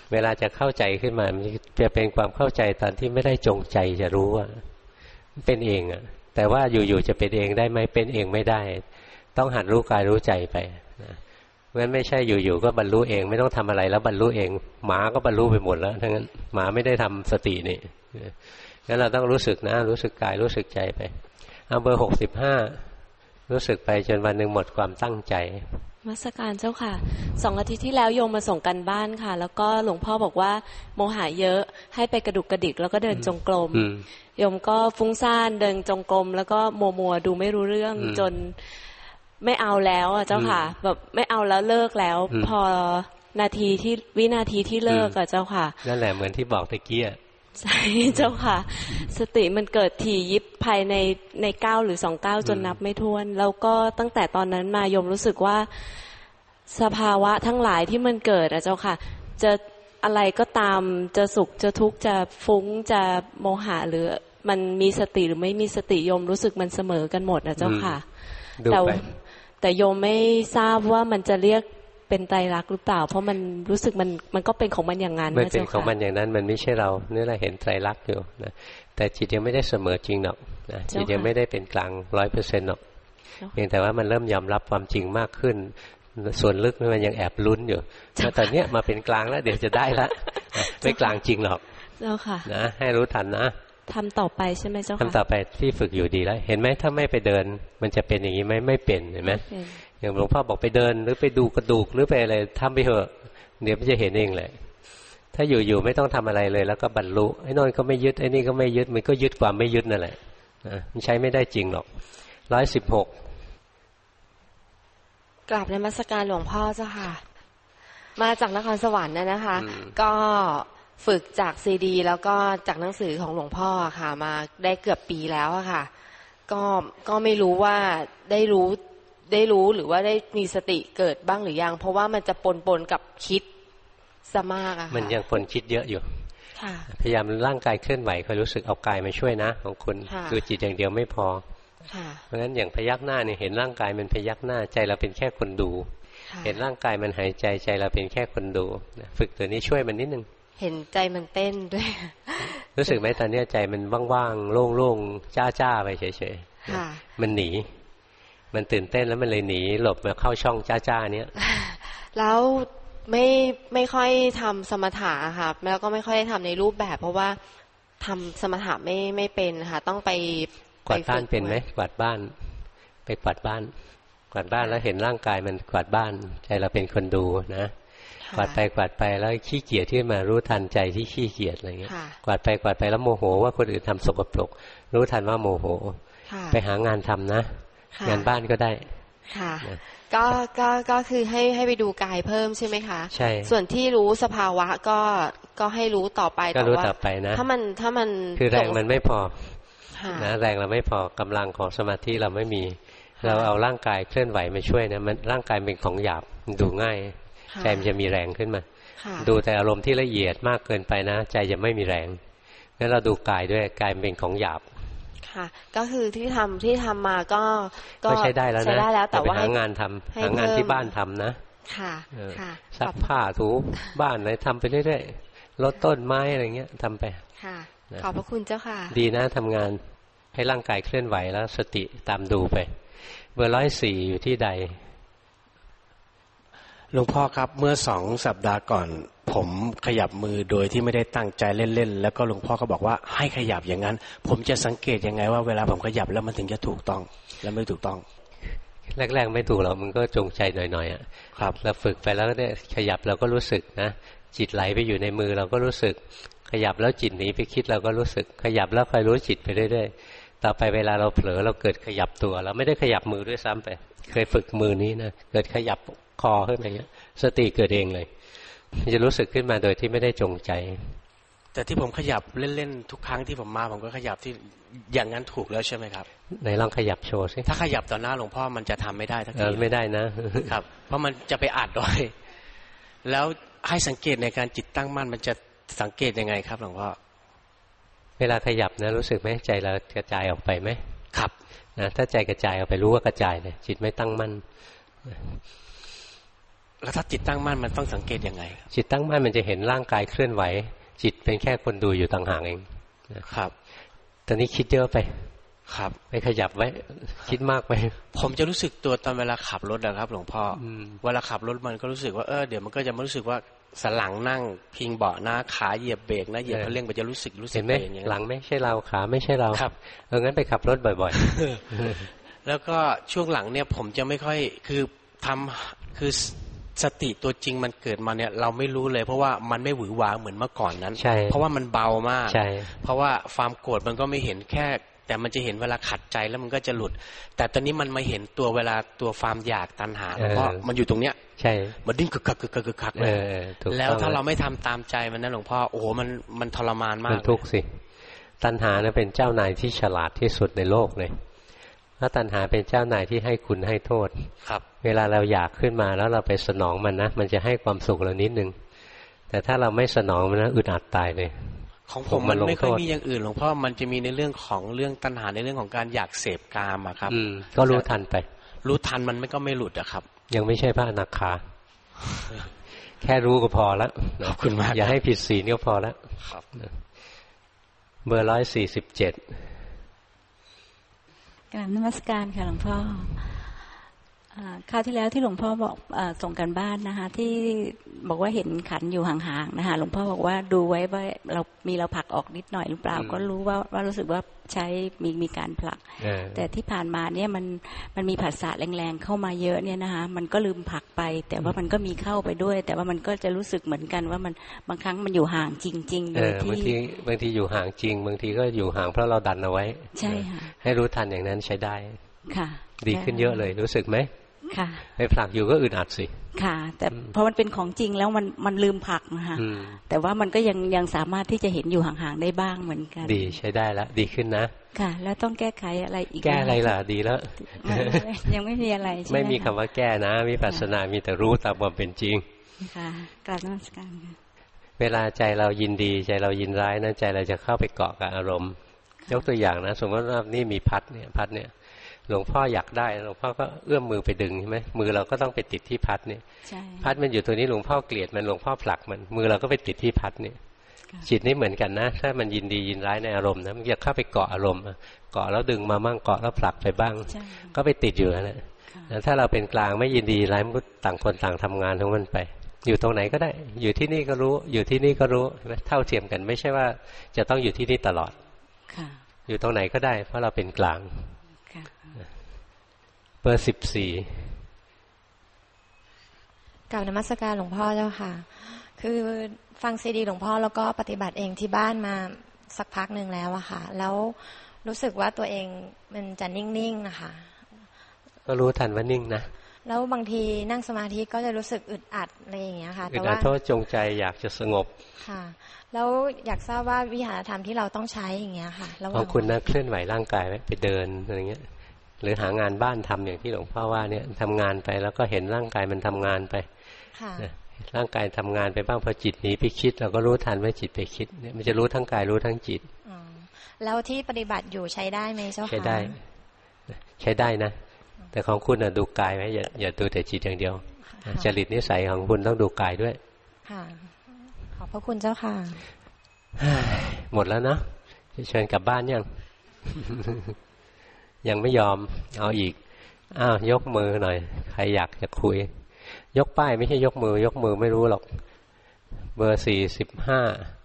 เวลาจะเข้าใจขึ้นมามันจะเป็นความเข้าใจตอนที่ไม่ได้จงใจจะรู้ว่าเป็นเองอ่ะแต่ว่าอยู่ๆจะเป็นเองได้ไหมเป็นเองไม่ได้ต้องหัดรู้กายรู้ใจไปนะงั้นไม่ใช่อยู่ๆก็บรรลุเองไม่ต้องทำอะไรแล้วบรรลุเองหมาก็บรรลุไปหมดแล้วทั้งนั้นหมาไม่ได้ทำสตินี่งั้นเราต้องรู้สึกนะรู้สึกกายรู้สึกใจไปเอาเบอร์หกสิบห้ารู้สึกไปจนวันหนึ่งหมดความตั้งใจนมัสการเจ้าค่ะสองอาทิตย์ที่แล้วโยมมาส่งกันบ้านค่ะแล้วก็หลวงพ่อบอกว่าโมหะเยอะให้ไปกระดุกกระดิกแล้วก็เดินจงกรมโยมก็ฟุ้งซ่านเดินจงกรมแล้วก็มัวมัวดูไม่รู้เรื่องจนไม่เอาแล้วอ่ะเจ้าค่ะแบบไม่เอาแล้วเลิกแล้วพอนาทีที่วินาทีที่เลิกอ่ะเจ้าค่ะนั่นแหละเหมือนที่บอกตะกี้อ่ะใช่เจ้าค่ะสติมันเกิดถี่ยิบภายในในเก้าหรือสองเก้าจนนับไม่ถ้วนแล้วก็ตั้งแต่ตอนนั้นมาโยมรู้สึกว่าสภาวะทั้งหลายที่มันเกิดอ่ะเจ้าค่ะจะอะไรก็ตามจะสุขจะทุกข์จะฟุ้งจะโมหะหรือมันมีสติหรือไม่มีสติโยมรู้สึกมันเสมอกันหมดนะเจ้าค่ะแต่แต่โยมไม่ทราบว่ามันจะเรียกเป็นไตรลักษณ์หรือเปล่าเพราะมันรู้สึกมันมันก็เป็นของมันอย่างนั้นมันเป็นของมันอย่างนั้นมันไม่ใช่เราเนี่ยเราเห็นไตรลักษณ์อยู่นะแต่จิตยังไม่ได้เสมอจริงหรอกนะจิตยังไม่ได้เป็นกลางร้อยเปอร์เซ็นต์หรอกเพียงแต่ว่ามันเริ่มยอมรับความจริงมากขึ้นส่วนลึกมันยังแอบลุ้นอยู่แล้วตอนเนี้ยมาเป็นกลางแล้วเดี๋ยวจะได้ละไม่กลางจริงหรอกเจ้าค่ะนะให้รู้ทันนะทำต่อไปใช่ไหมเจ้าค่ะทำต่อไปที่ฝึกอยู่ดีแล้วเห็นไหมถ้าไม่ไปเดินมันจะเป็นอย่างนี้ไหมไม่เป็นเห็นไหมอย่างหลวงพ่อบอกไปเดินหรือไปดูกระดูกหรือไปอะไรทำไปเถอะเดี๋ยวมันจะเห็นเองแหละถ้าอยู่ๆไม่ต้องทำอะไรเลยแล้วก็บรรลุไอ้นอนก็ไม่ยึดไอ้นี่ก็ไม่ยึดมันก็ยึดความไม่ยึดนั่นแหละนะมันใช้ไม่ได้จริงหรอกร้อยสิบหกกราบนมัสการหลวงพ่อเจ้าค่ะมาจากนครสวรรค์นะคะก็ฝึกจากซีดีแล้วก็จากหนังสือของหลวงพ่อค่ะมาได้เกือบปีแล้วอะค่ะก็ก็ไม่รู้ว่าได้รู้ได้รู้หรือว่าได้มีสติเกิดบ้างหรือยังเพราะว่ามันจะปนปนกับคิดซะมากอะค่ะมันยังปนคิดเยอะอยู่พยายามร่างกายเคลื่อนไหวคอยรู้สึกเอากายมาช่วยนะของคุณคือจิตอย่างเดียวไม่พอเพราะฉะนั้นอย่างพยักหน้าเนี่ยเห็นร่างกายมันพยักหน้าใจเราเป็นแค่คนดูเห็นร่างกายมันหายใจใจเราเป็นแค่คนดูฝึกตัวนี้ช่วยมันนิดนึงเห็นใจมันเต้นด้วยรู้สึกไหมตอนนี้ใจมันว่างๆโล่งๆจ้าๆไปเฉยๆมันหนีมันตื่นเต้นแล้วมันเลยหนีหลบมาเข้าช่องจ้าๆเนี้ยแล้วไม่ไม่ค่อยทำสมถะค่ะแล้วก็ไม่ค่อยทำในรูปแบบเพราะว่าทำสมถะไม่ไม่เป็นค่ะต้องไปกวาดบ้านเป็นไหมกวาดบ้านไปกวาดบ้านกวาดบ้านแล้วเห็นร่างกายมันกวาดบ้านใจเราเป็นคนดูนะกวาดไปกวาดไปแล้วขี้เกียจที่มารู้ทันใจที่ขี้เกียจอะไรเงี้ยกวาดไปกวาดไปแล้วโมโหว่าคนอื่นทำสกปรกรู้ทันว่าโมโหไปหางานทำนะงานบ้านก็ได้ค่ะก็ก็ก็คือให้ให้ไปดูกายเพิ่มใช่ไหมคะใช่ส่วนที่รู้สภาวะก็ก็ให้รู้ต่อไปแต่ว่าถ้ามันถ้ามันคือแรงมันไม่พอนะแรงเราไม่พอกำลังของสมาธิเราไม่มีเราเอาร่างกายเคลื่อนไหวมาช่วยนะมันร่างกายเป็นของหยาบดูง่ายใจมันจะมีแรงขึ้นมาดูแต่อารมณ์ที่ละเอียดมากเกินไปนะใจจะไม่มีแรงงั้นเราดูกายด้วยกายเป็นของหยาบค่ะก็คือที่ทำที่ทำมาก็ก็ใช้ได้แล้วนะใช้ได้แล้วแต่ว่าหางานทำหางานที่บ้านทำนะค่ะค่ะซักผ้าถูบ้านอะไรทำไปเรื่อยๆรดต้นไม้อะไรเงี้ยทำไปค่ะขอบพระคุณเจ้าค่ะดีนะทำงานให้ร่างกายเคลื่อนไหวแล้วสติตามดูไปเบอร์ร้อยสี่อยู่ที่ใดหลวงพ่อครับเมื่อสองสัปดาห์ก่อนผมขยับมือโดยที่ไม่ได้ตั้งใจเล่นๆแล้วก็หลวงพ่อก็บอกว่าให้ขยับอย่างนั้นผมจะสังเกตยังไงว่าเวลาผมขยับแล้วมันถึงจะถูกต้องและไม่ถูกต้องแรกๆไม่ถูกหรอกมันก็จงใจหน่อยๆอ่ะครับเราฝึกไปแล้วเนี่ยขยับเราก็รู้สึกนะจิตไหลไปอยู่ในมือเราก็รู้สึกขยับแล้วจิตหนีไปคิดเราก็รู้สึกขยับแล้วคอยรู้จิตไปเรื่อยๆต่อไปเวลาเราเผลอเราเกิดขยับตัวเราไม่ได้ขยับมือด้วยซ้ำไปเคยฝึกมือนี้นะเกิดขยับคอขึ้นมาอย่างเงี้ยสติเกิดเองเลยจะรู้สึกขึ้นมาโดยที่ไม่ได้จงใจแต่ที่ผมขยับเล่นๆทุกครั้งที่ผมมาผมก็ขยับที่อย่างนั้นถูกแล้วใช่ไหมครับไหนลองขยับโชว์สิถ้าขยับต่อหน้าหลวงพ่อมันจะทำไม่ได้ทักทีไม่ได้นะครับเพราะมันจะไปอัดด้วยแล้วให้สังเกตในการจิตตั้งมั่นมันจะสังเกตยังไงครับหลวงพ่อเวลาขยับนะรู้สึกไหมใจเรากระจายออกไปไหมครับนะถ้าใจกระจายออกไปรู้ว่ากระจายเลยจิตไม่ตั้งมั่นแล้วถ้าจิตตั้งมั่นมันต้องสังเกตยังไงจิตตั้งมั่นมันจะเห็นร่างกายเคลื่อนไหวจิตเป็นแค่คนดูอยู่ต่างหากเองครับตอนนี้คิดเยอะไปครับไปขยับไว้คิดมากไปผมจะรู้สึกตัวตอนเวลาขับรถนะครับหลวงพ่อเวลาขับรถมันก็รู้สึกว่าเออเดี๋ยวมันก็จะมารู้สึกว่าสันหลังนั่งพิงเบาะหน้าขาเหยียบเบรกนะเหยียบคันเร่งมันจะรู้สึกรู้สึกอย่างนี้หลังไม่ใช่เราขาไม่ใช่เราครับเอองั้นไปขับรถบ่อยๆแล้วก็ช่วงหลังเนี่ยผมจะไม่ค่อยคือทำคือสติตัวจริงมันเกิดมาเนี่ยเราไม่รู้เลยเพราะว่ามันไม่หวือหวาเหมือนเมื่อก่อนนั้นเพราะว่ามันเบามากเพราะว่าความโกรธมันก็ไม่เห็นแค่แต่มันจะเห็นเวลาขัดใจแล้วมันก็จะหลุดแต่ตอนนี้มันมาเห็นตัวเวลาตัวความอยากตัณหาเพราะมันอยู่ตรงเนี้ยใช่มันดิ้นกึกกักกึกกักกึกกักเลยแล้วถ้าเราไม่ทำตามใจมันนะหลวงพ่อโอ้โหมันมันทรมานมากมันทุกข์สิตัณหาเนี่ยเป็นเจ้านายที่ฉลาดที่สุดในโลกเลยถ้าตัณหาเป็นเจ้านายที่ให้คุณให้โทษครับเวลาเราอยากขึ้นมาแล้วเราไปสนองมันนะมันจะให้ความสุขเรานิดนึงแต่ถ้าเราไม่สนองมันนะอึดอัดตายเลยของผมมันไม่ค่อยมีอย่างอื่นหลวงพ่อมันจะมีในเรื่องของเรื่องตัณหาในเรื่องของการอยากเสพกามอะครับก็รู้ทันไปรู้ทันมันไม่ก็ไม่หลุดอะครับยังไม่ใช่พระอนาคาแค่รู้ก็พอแล้วขอบคุณมากอย่าให้ผิดศีลก็พอแล้วเบอร์ร้อยสี่สิบเจ็ดกราบนมัสการค่ะหลวงพ่อคราวที่แล้วที่หลวงพ่อบอกส่งกันบ้านนะคะที่บอกว่าเห็นขันอยู่ห่างๆนะคะหลวงพ่อบอกว่าดูไว้ว่าเรามีเราผลักออกนิดหน่อยหรือเปล่าก็รู้ว่าว่ารู้สึกว่าใช้มีมีการผลักแต่ที่ผ่านมาเนี่ยมันมันมีผัสสะแรงๆเข้ามาเยอะเนี่ยนะคะมันก็ลืมผลักไปแต่ว่ามันก็มีเข้าไปด้วยแต่ว่ามันก็จะรู้สึกเหมือนกันว่ามันบางครั้งมันอยู่ห่างจริงๆโดยที่บางทีบางทีอยู่ห่างจริงบางทีก็อยู่ห่างเพราะเราดันเอาไว้ใช่ค่ะให้รู้ทันอย่างนั้นใช้ได้ค่ะดีขึ้นเยอะเลยรู้สึกไหมค่ะไปผลักอยู่ก็อึดอัดสิค่ะแต่พอมันเป็นของจริงแล้วมันมันลืมผลักนะคะแต่ว่ามันก็ยังยังสามารถที่จะเห็นอยู่ห่างๆได้บ้างเหมือนกันดีใช้ได้แล้วดีขึ้นนะค่ะแล้วต้องแก้ไขอะไรอีกแก้อะไรล่ะดีแล้วยังไม่มีอะไรใช่ไหมไม่มีคำว่าแก้นะวิปัสสนามีแต่รู้ตามความเป็นจริงค่ะกราบนมัสการค่ะเวลาใจเรายินดีใจเรายินร้ายนะใจเราจะเข้าไปเกาะกับอารมณ์ยกตัวอย่างนะสมมติว่านี่มีพัดเนี่ยพัดเนี่ยหลวงพ่ออยากได้หลวงพ่อก็เอื้อมมือไปดึงใช่ไหมมือเราก็ต้องไปติดที่พัดเนี่ยพัดมันอยู่ตัวนี้หลวงพ่อเกลียดมันหลวงพ่อผลักมันมือเราก็ไปติดที่พัดเนี่ยจิตนี่เหมือนกันนะถ้ามันยินดียินร้ายในอารมณ์นะมันจะเข้าไปเกาะอารมณ์เกาะแล้วดึงมาบ้างเกาะแล้วผลักไปบ้างก็ไปติดอยู่นะถ้าเราเป็นกลางไม่ยินดีร้ายมันก็ต่างคนต่างทำงานของมันไปอยู่ตรงไหนก็ได้อยู่ที่นี่ก็รู้อยู่ที่นี่ก็รู้เท่าเทียมกันไม่ใช่ว่าจะต้องอยู่ที่นี่ตลอดอยู่ตรงไหนก็ได้เพราะเราเป็นกลางเบอร์สิบสี่กราบนมัสการหลวงพ่อเจ้าค่ะคือฟังซีดีหลวงพ่อแล้วก็ปฏิบัติเองที่บ้านมาสักพักหนึ่งแล้วอะค่ะแล้วรู้สึกว่าตัวเองมันจะนิ่งๆนะคะก็รู้ทันว่านิ่งนะแล้วบางทีนั่งสมาธิก็จะรู้สึกอึดอัดอะไรอย่างเงี้ยค่ะแต่ว่าอึดอัดเพราะจงใจอยากจะสงบค่ะแล้วอยากทราบว่าวิหารธรรมที่เราต้องใช้อย่างเงี้ยค่ะของคุณนะเคลื่อนไหวร่างกายไปเดินอะไรเงี้ยหรือหางานบ้านทำอย่างที่หลวงพ่อว่าเนี่ยทำงานไปแล้วก็เห็นร่างกายมันทำงานไปร่างกายทำงานไปบ้างพอจิตหนีไปคิดเราก็รู้ทันว่าจิตไปคิดเนี่ยมันจะรู้ทั้งกายรู้ทั้งจิตแล้วที่ปฏิบัติอยู่ใช้ได้ไหมเจ้าค่ะใช้ได้ใช้ได้นะแต่ของคุณดูกายไว้อย่าอย่าดูแต่จิตอย่างเดียวจริตนิสัยของคุณต้องดูกายด้วยค่ะขอบพระคุณเจ้าค่ะหมดแล้วเนาะเชิญกลับบ้านยังยังไม่ยอมเอาอีกอ้าวยกมือหน่อยใครอยากจะคุยยกป้ายไม่ใช่ยกมือยกมือไม่รู้หรอกเบอร์สี่สิบห้า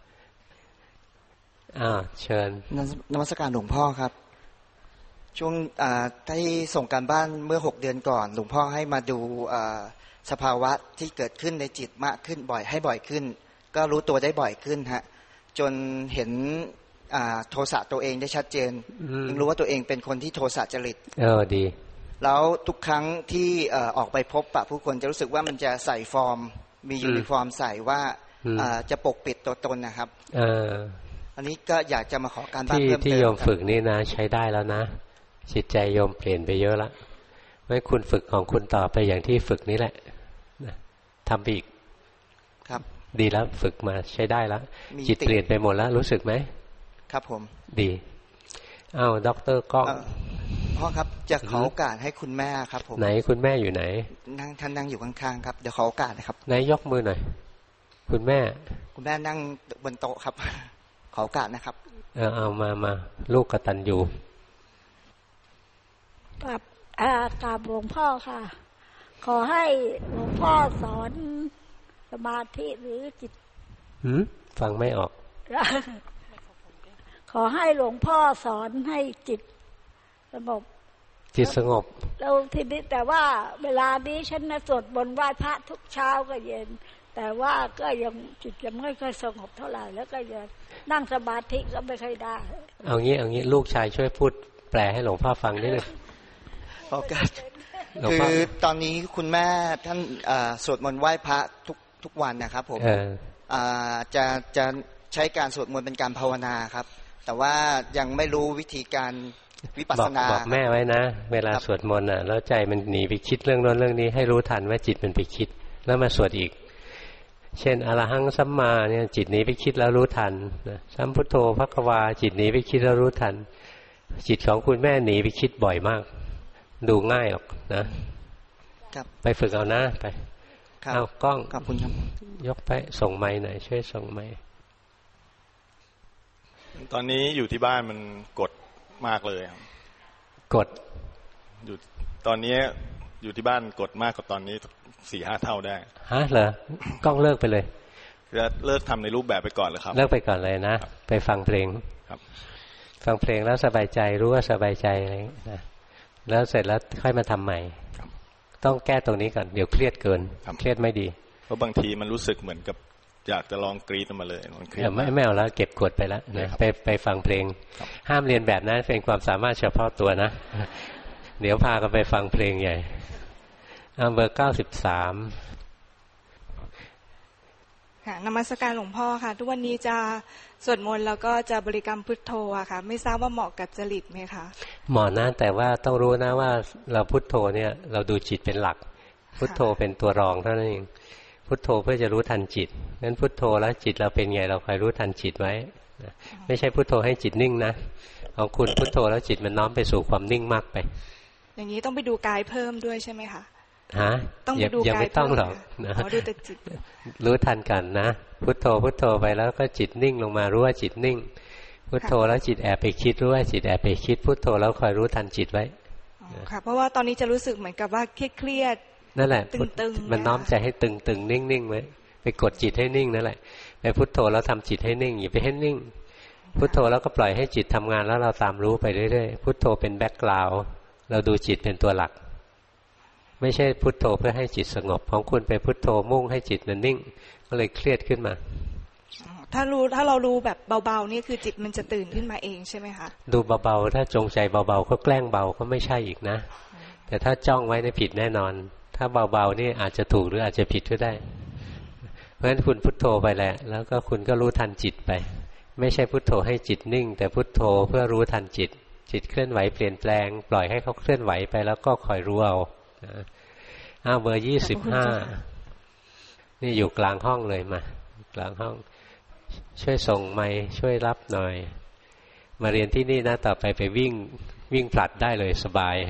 อ้าวเชิญนมัสการหลวงพ่อครับช่วงที่ส่งการบ้านเมื่อหกเดือนก่อนหลวงพ่อให้มาดูสภาวะที่เกิดขึ้นในจิตมากขึ้นบ่อยให้บ่อยขึ้นก็รู้ตัวได้บ่อยขึ้นฮะจนเห็นโทสะตัวเองได้ชัดเจนยังรู้ว่าตัวเองเป็นคนที่โทสะจริตเออดีแล้วทุกครั้งที่ออกไปพบปะผู้คนจะรู้สึกว่ามันจะใส่ฟอร์มมียูนิฟอร์มใส่ว่าจะปกปิดตัวตนนะครับเอออันนี้ก็อยากจะมาขอการบ้านเพิ่มเติมที่โยมฝึกนี่นะใช้ได้แล้วนะจิตใจโยมเปลี่ยนไปเยอะละไม่คุณฝึกของคุณต่อไปอย่างที่ฝึกนี้แหละทำอีกครับดีแล้วฝึกมาใช้ได้แล้วจิตเปลี่ยนไปหมดแล้วรู้สึกไหมครับผมดีอ้าวด็อกเตอร์ก้องอพ่อครับจะขอโอกาสให้คุณแม่ครับผมไหนคุณแม่อยู่ไหนนั่งท่านนั่งอยู่ข้างๆครับเดี๋ยวขอโอกาสนะครับไหนยกมือหน่อยคุณแม่คุณแม่นั่งบนโต๊ะครับขอโอกาสนะครับเออเอามามาลูกกตัญญูกับกราบหลวงพ่อค่ะขอให้หลวงพ่อสอนสมาธิหรือจิตหืมฟังไม่ออกขอให้หลวงพ่อสอนให้จิตสงบจิตสงบแล้วทีนี้แต่ว่าเวลานี้ฉันนะสวดมนต์ไหว้พระทุกเช้าก็เย็นแต่ว่าก็ยังจิตยังไม่ค่อยสงบเท่าไหร่แล้วก็ยังนั่งสมาธิก็ไม่ค่อยได้เอางี้เอางี้ลูกชายช่วยพูดแปลให้หลวงพ่อฟังนิดนึงโอกาสคือตอนนี้คุณแม่ท่านสวดมนต์ไหว้พระทุกทุกวันนะครับผมจะจะใช้การสวดมนต์เป็นการภาวนาครับแต่ว่ายังไม่รู้วิธีการวิปัสสนาบอกแม่ไว้นะเวลาสวดมนต์อ่ะแล้วใจมันหนีไปคิดเรื่องโน้นเรื่องนี้ให้รู้ทันว่าจิตมันไปคิดแล้วมาสวดอีกเช่นอรหังสัมมาเนี่ยจิตหนีไปคิดแล้วรู้ทันสัมพุทโธภควาจิตหนีไปคิดแล้วรู้ทันจิตของคุณแม่หนีไปคิดบ่อยมากดูง่ายหรอกนะไปฝึกเอานะไปเอากล้องขอบคุณครับยกไปส่งไมค์หน่อยช่วยส่งไมค์ตอนนี้อยู่ที่บ้านมันกดมากเลยกดอยู่ตอนนี้อยู่ที่บ้านกดมากกว่าตอนนี้สี่ห้าเท่าได้ฮะเหรอกล้องเลิกไปเลยจะเลิกทำในรูปแบบไปก่อนเลยครับเลิกไปก่อนเลยนะไปฟังเพลงครับฟังเพลงแล้วสบายใจรู้ว่าสบายใจอะไรนะแล้วเสร็จแล้วค่อยมาทำใหม่ต้องแก้ตรงนี้ก่อนเดี๋ยวเครียดเกินเครียดไม่ดีเพราะบางทีมันรู้สึกเหมือนกับอยากจะลองกรี๊ดมาเลยมันเครียดไม่ไม่เอาแล้วเก็บกดไปแล้วนะไปไปฟังเพลงห้ามเรียนแบบนั้นเป็นความสามารถเฉพาะตัวนะเดี๋ยวพากันไปฟังเพลงใหญ่เบอร์เก้าสิบสามค่ะนมัสการหลวงพ่อค่ะทุกวันนี้จะสวดมนต์แล้วก็จะบริกรรมพุทโธอะค่ะไม่ทราบว่าเหมาะกับจริตไหมคะเหมาะนะแต่ว่าต้องรู้นะว่าเราพุทโธเนี่ยเราดูจิตเป็นหลักพุทโธเป็นตัวรองเท่านั้นเองพุทโธเพื่อจะรู้ทันจิตงั้นพุทโธแล้วจิตเราเป็นไงเราคอยรู้ทันจิตไว้ไม่ใช่พุทโธให้จิตนิ่งนะของคุณพุทโธแล้วจิตมันน้อมไปสู่ความนิ่งมากไปอย่างนี้ต้องไปดูกายเพิ่มด้วยใช่ไหมคะฮะต้องไปดูกายยังไม่ต้องหรอกนะดูแต่จิตรู้ทันกันนะพุทโธพุทโธไปแล้วก็จิตนิ่งลงมารู้ว่าจิตนิ่งพุทโธแล้วจิตแอบไปคิดรู้ว่าจิตแอบไปคิดพุทโธแล้วคอยรู้ทันจิตไว้ค่ะเพราะว่าตอนนี้จะรู้สึกเหมือนกับว่าเครียดนั่นแหละมันน้อมใจให้ตึงตึงนิ่งนิ่งไว้ไปกดจิตให้นิ่งนั่นแหละไปพุทโธแล้วทำจิตให้นิ่งอย่าไปให้นิ่งพุทโธแล้วก็ปล่อยให้จิตทำงานแล้วเราตามรู้ไปเรื่อยๆพุทโธเป็นแบ็คกราวด์เราดูจิตเป็นตัวหลักไม่ใช่พุทโธเพื่อให้จิตสงบของคุณไปพุทโธมุ่งให้จิตมันนิ่งก็เลยเครียดขึ้นมาถ้ารู้ถ้าเรารู้แบบเบาๆนี่คือจิตมันจะตื่นขึ้นมาเองใช่ไหมคะดูเบาๆถ้าจงใจเบาๆก็แกล้งเบาก็ไม่ใช่อีกนะแต่ถ้าจ้องไว้ในผิดแน่นอนถ้าเบาๆนี่อาจจะถูกหรืออาจจะผิดก็ได้เพราะฉะนั้นคุณพุทโธไปแหละแล้วก็คุณก็รู้ทันจิตไปไม่ใช่พุทโธให้จิตนิ่งแต่พุทโธเพื่อรู้ทันจิตจิตเคลื่อนไหวเปลี่ยนแปลงปล่อยให้เขาเคลื่อนไหวไปแล้วก็คอยรู้เอาอ้าวเบอร์ยี่สิบห้านี่อยู่กลางห้องเลยมากลางห้องช่วยส่งไมค์ช่วยรับหน่อยมาเรียนที่นี่นะต่อไปไปวิ่งวิ่งผลัดได้เลยสบาย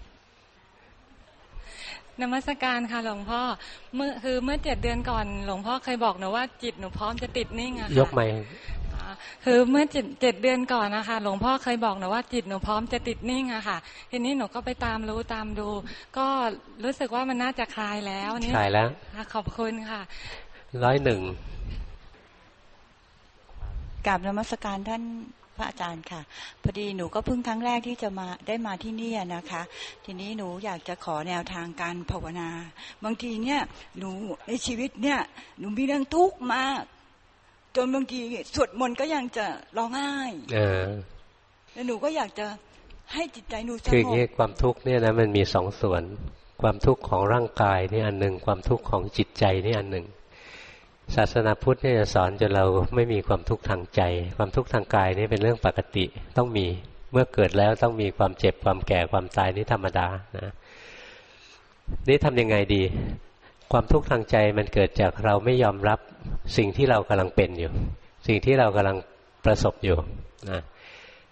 นมัสการค่ะหลวงพ่อเมื่อคือเมื่อเจ็ดเดือนก่อนหลวงพ่อเคยบอกหนูว่าจิตหนูพร้อมจะติดนิ่งอะค่ะยกไมค์คือเมื่อเจ็ดเจ็ดเดือนก่อนนะคะหลวงพ่อเคยบอกหนูว่าจิตหนูพร้อมจะติดนิ่งอะค่ะทีนี้หนูก็ไปตามรู้ตามดูก็รู้สึกว่ามันน่าจะคลายแล้วนี่คลายแล้วขอบคุณค่ะร้อยหนึ่งกราบนมัสการท่านพระอาจารย์ค่ะพอดีหนูก็เพิ่งครั้งแรกที่จะมาได้มาที่นี่นะคะทีนี้หนูอยากจะขอแนวทางการภาวนาบางทีเนี่ยหนูในชีวิตเนี่ยหนูมีเรื่องทุกข์มากจนบางทีสวดมนต์ก็ยังจะร้องไห้แล้วหนูก็อยากจะให้จิตใจหนูสงบคืออย่างนี้ความทุกข์เนี่ยนะมันมีสองส่วนความทุกข์ของร่างกายนี่อันหนึ่งความทุกข์ของจิตใจนี่อันหนึ่งศาสนาพุทธเนี่ยสอนจนเราไม่มีความทุกข์ทางใจความทุกข์ทางกายนี่เป็นเรื่องปกติต้องมีเมื่อเกิดแล้วต้องมีความเจ็บความแก่ความตายนี่ธรรมดานะนี่ทำยังไงดีความทุกข์ทางใจมันเกิดจากเราไม่ยอมรับสิ่งที่เรากำลังเป็นอยู่สิ่งที่เรากำลังประสบอยู่นะ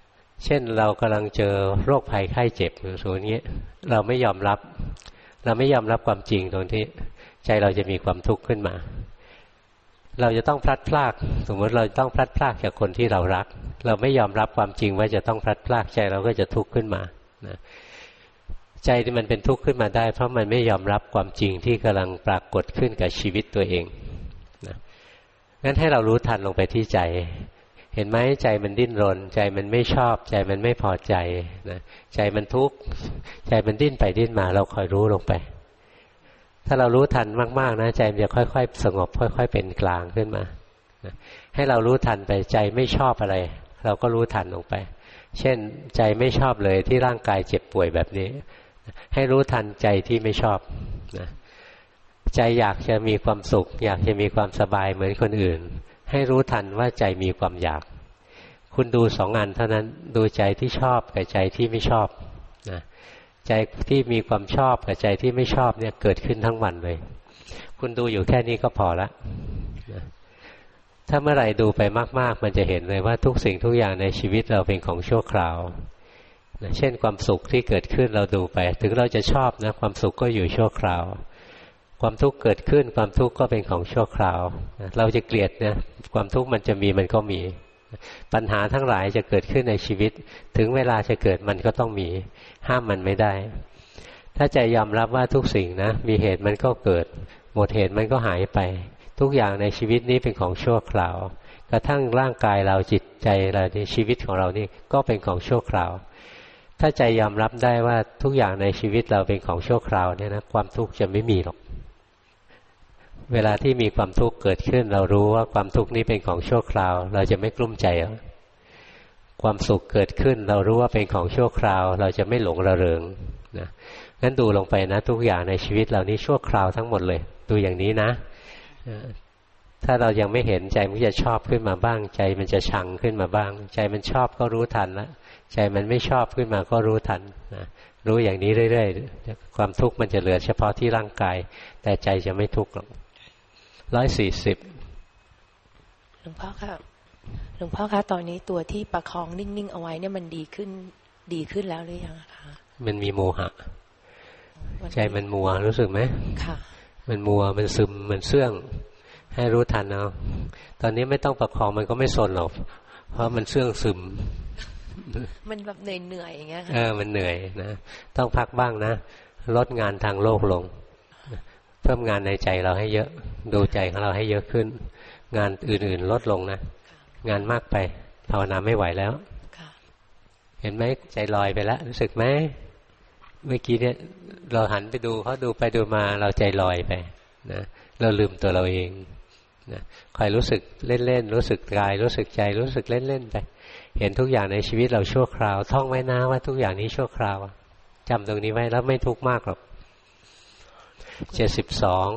เช่นเรากำลังเจอโรคภัยไข้เจ็บส่วนนี้เราไม่ยอมรับเราไม่ยอมรับความจริงตรงที่ใจเราจะมีความทุกข์ขึ้นมาเราจะต้องพลัดพรากสมมติเราต้องพลัดพรากจากคนที่เรารักเราไม่ยอมรับความจริงว่าจะต้องพลัดพรากใจเราก็จะทุกข์ขึ้นมานะใจที่มันเป็นทุกข์ขึ้นมาได้เพราะมันไม่ยอมรับความจริงที่กำลังปรากฏขึ้นกับชีวิตตัวเองนะงั้นให้เรารู้ทันลงไปที่ใจเห็นไหมใจมันดิ้นรนใจมันไม่ชอบใจมันไม่พอใจนะใจมันทุกข์ใจมันดิ้นไปดิ้นมาเราคอยรู้ลงไปถ้าเรารู้ทันมากๆนะใจมันจะค่อยๆสงบค่อยๆเป็นกลางขึ้นมานะให้เรารู้ทันไปใจไม่ชอบอะไรเราก็รู้ทันลงไปเช่นใจไม่ชอบเลยที่ร่างกายเจ็บป่วยแบบนี้ให้รู้ทันใจที่ไม่ชอบนะใจอยากจะมีความสุขอยากจะมีความสบายเหมือนคนอื่นให้รู้ทันว่าใจมีความอยากคุณดูสองอันเท่านั้นดูใจที่ชอบกับใจที่ไม่ชอบนะใจที่มีความชอบกับใจที่ไม่ชอบเนี่ยเกิดขึ้นทั้งวันเลยคุณดูอยู่แค่นี้ก็พอละนะถ้าเมื่อไหร่ดูไปมากๆมันจะเห็นเลยว่าทุกสิ่งทุกอย่างในชีวิตเราเป็นของชั่วคราวนะเช่นความสุขที่เกิดขึ้นเราดูไปถึงเราจะชอบนะความสุขก็อยู่ชั่วคราวความทุกข์เกิดขึ้นความทุกข์ก็เป็นของชั่วคราวเราจะเกลียดนะความทุกข์มันจะมีมันก็มีปัญหาทั้งหลายจะเกิดขึ้นในชีวิตถึงเวลาจะเกิดมันก็ต้องมีห้ามมันไม่ได้ถ้าใจยอมรับว่าทุกสิ่งนะมีเหตุมันก็เกิดหมดเหตุมันก็หายไปทุกอย่างในชีวิตนี้เป็นของชั่วคราวกระทั่งร่างกายเราจิตใจเราในชีวิตของเรานี่ก็เป็นของชั่วคราวถ้าใจยอมรับได้ว่าทุกอย่างในชีวิตเราเป็นของชั่วคราวเนี่ยนะความทุกข์จะไม่มีหรอกเวลาที่มีความทุกข์เกิดขึ้นเรารู้ว่าความทุกข์นี้เป็นของชั่วคราวเราจะไม่กลุ้มใจหรอกความสุขเกิดขึ้นเรารู้ว่าเป็นของชั่วคราวเราจะไม่หลงระเริงนะงั้นดูลงไปนะทุกอย่างในชีวิตเรานี้ชั่วคราวทั้งหมดเลยดูอย่างนี้นะถ้าเรายังไม่เห็นใจมันจะชอบขึ้นมาบ้างใจมันจะชังขึ้นมาบ้างใจมันชอบก็รู้ทันแล้วใจมันไม่ชอบขึ้นมาก็รู้ทันนะรู้อย่างนี้เรื่อยๆความทุกข์มันจะเหลือเฉพาะที่ร่างกายแต่ใจจะไม่ทุกข์หรอกร้อยสี่สิบหลวงพ่อค่ะหลวงพ่อคะตอนนี้ตัวที่ประคองนิ่งๆเอาไว้เนี่ยมันดีขึ้นดีขึ้นแล้วหรือยังคะมันมีโมหะใจมันมัวรู้สึกไหมค่ะมันมัวมันซึมมันเสื่องให้รู้ทันเอาตอนนี้ไม่ต้องประคองมันก็ไม่สนหรอกเพราะมันเสื่องซึมมันแบบเหนื่อยๆอย่างเงี้ยค่ะเออมันเหนื่อยนะต้องพักบ้างนะลดงานทางโลกลงเพิ่มงานในใจเราให้เยอะดูใจของเราให้เยอะขึ้นงานอื่นๆลดลงนะงานมากไปภาวนาไม่ไหวแล้วเห็นไหมใจลอยไปแล้วรู้สึกไหมเมื่อกี้เนี่ยเราหันไปดูเขาดูไปดูมาเราใจลอยไปนะเราลืมตัวเราเองนะคอยรู้สึกเล่นๆรู้สึกกายรู้สึกใจรู้สึกเล่นๆไปเห็นทุกอย่างในชีวิตเราชั่วคราวท่องไว้นะว่าทุกอย่างนี้ชั่วคราวจำตรงนี้ไว้แล้วไม่ทุกข์มากหรอกเจ็ดสิบสอง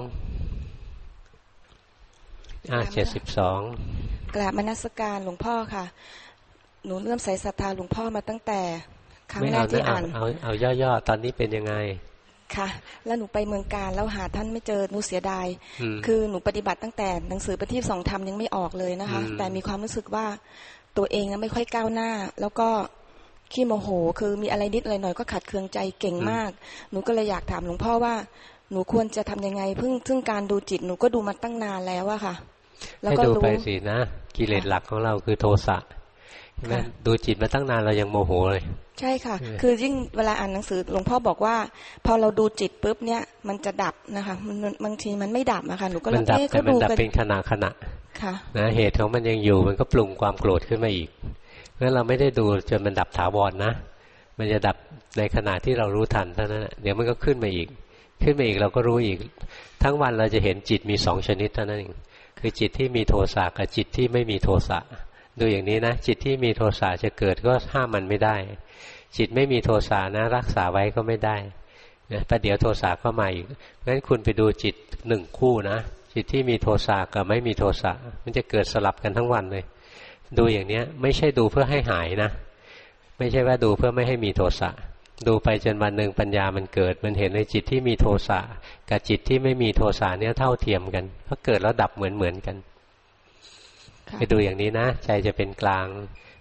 อ่าเจ็ดสิบสองกราบมนมัสการหลวงพ่อค่ะหนูเริ่มใส่ศรัทธาหลวงพ่อมาตั้งแต่ครั้งแรกที่อ่านเอาเอาย่อๆตอนนี้เป็นยังไงค่ะแล้วหนูไปเมืองการแล้วหาท่านไม่เจอหนูเสียดายคือหนูปฏิบัติตั้งแต่หนังสือปฏิบัติสองธรรมยังไม่ออกเลยนะคะแต่มีความรู้สึกว่าตัวเองไม่ค่อยก้าวหน้าแล้วก็ขี้โมโหคือมีอะไรนิดอะไรหน่อยก็ขัดเคืองใจเก่งมากหนูก็เลยอยากถามหลวงพ่อว่าหนูควรจะทำยังไงเพิ่งซึ่งการดูจิตหนูก็ดูมาตั้งนานแล้วอะค่ะให้ดูไปสินะกิเลสหลักของเราคือโทสะใช่ไหมดูจิตมาตั้งนานเรายังโมโหเลยใช่ค่ะคือยิ่งเวลาอ่านหนังสือหลวงพ่อบอกว่าพอเราดูจิตปุ๊บเนี่ยมันจะดับนะคะมันบางทีมันไม่ดับนะคะหนูก็เลยเอ๊ะเขาดูกันเป็นขณะขณะนะเหตุของมันยังอยู่มันก็ปรุงความโกรธขึ้นมาอีกเพราะเราไม่ได้ดูจนมันดับถาวรนะมันจะดับในขณะที่เรารู้ทันเท่านั้นเดี๋ยวมันก็ขึ้นมาอีกขึ้นมาอีกเราก็รู้อีกทั้งวันเราจะเห็นจิตมีสองชนิดเท่านั้นเองคือจิตที่มีโทสะกับจิตที่ไม่มีโทสะดูอย่างนี้นะจิตที่มีโทสะจะเกิดก็ห้ามมันไม่ได้จิตไม่มีโทสะนะรักษาไว้ก็ไม่ได้นะประเดี๋ยวโทสะก็มาอีกงั้นคุณไปดูจิตหนึ่งคู่นะจิตที่มีโทสะกับไม่มีโทสะมันจะเกิดสลับกันทั้งวันเลยดูอย่างนี้ไม่ใช่ดูเพื่อให้หายนะไม่ใช่ว่าดูเพื่อไม่ให้มีโทสะดูไปจนวันหนึ่งปัญญามันเกิดมันเห็นในจิตที่มีโทสะกับจิตที่ไม่มีโทสะเนี่ยเท่าเทียมกันเพราะเกิดแล้วดับเหมือนเหมือนกันไปดูอย่างนี้นะใจจะเป็นกลาง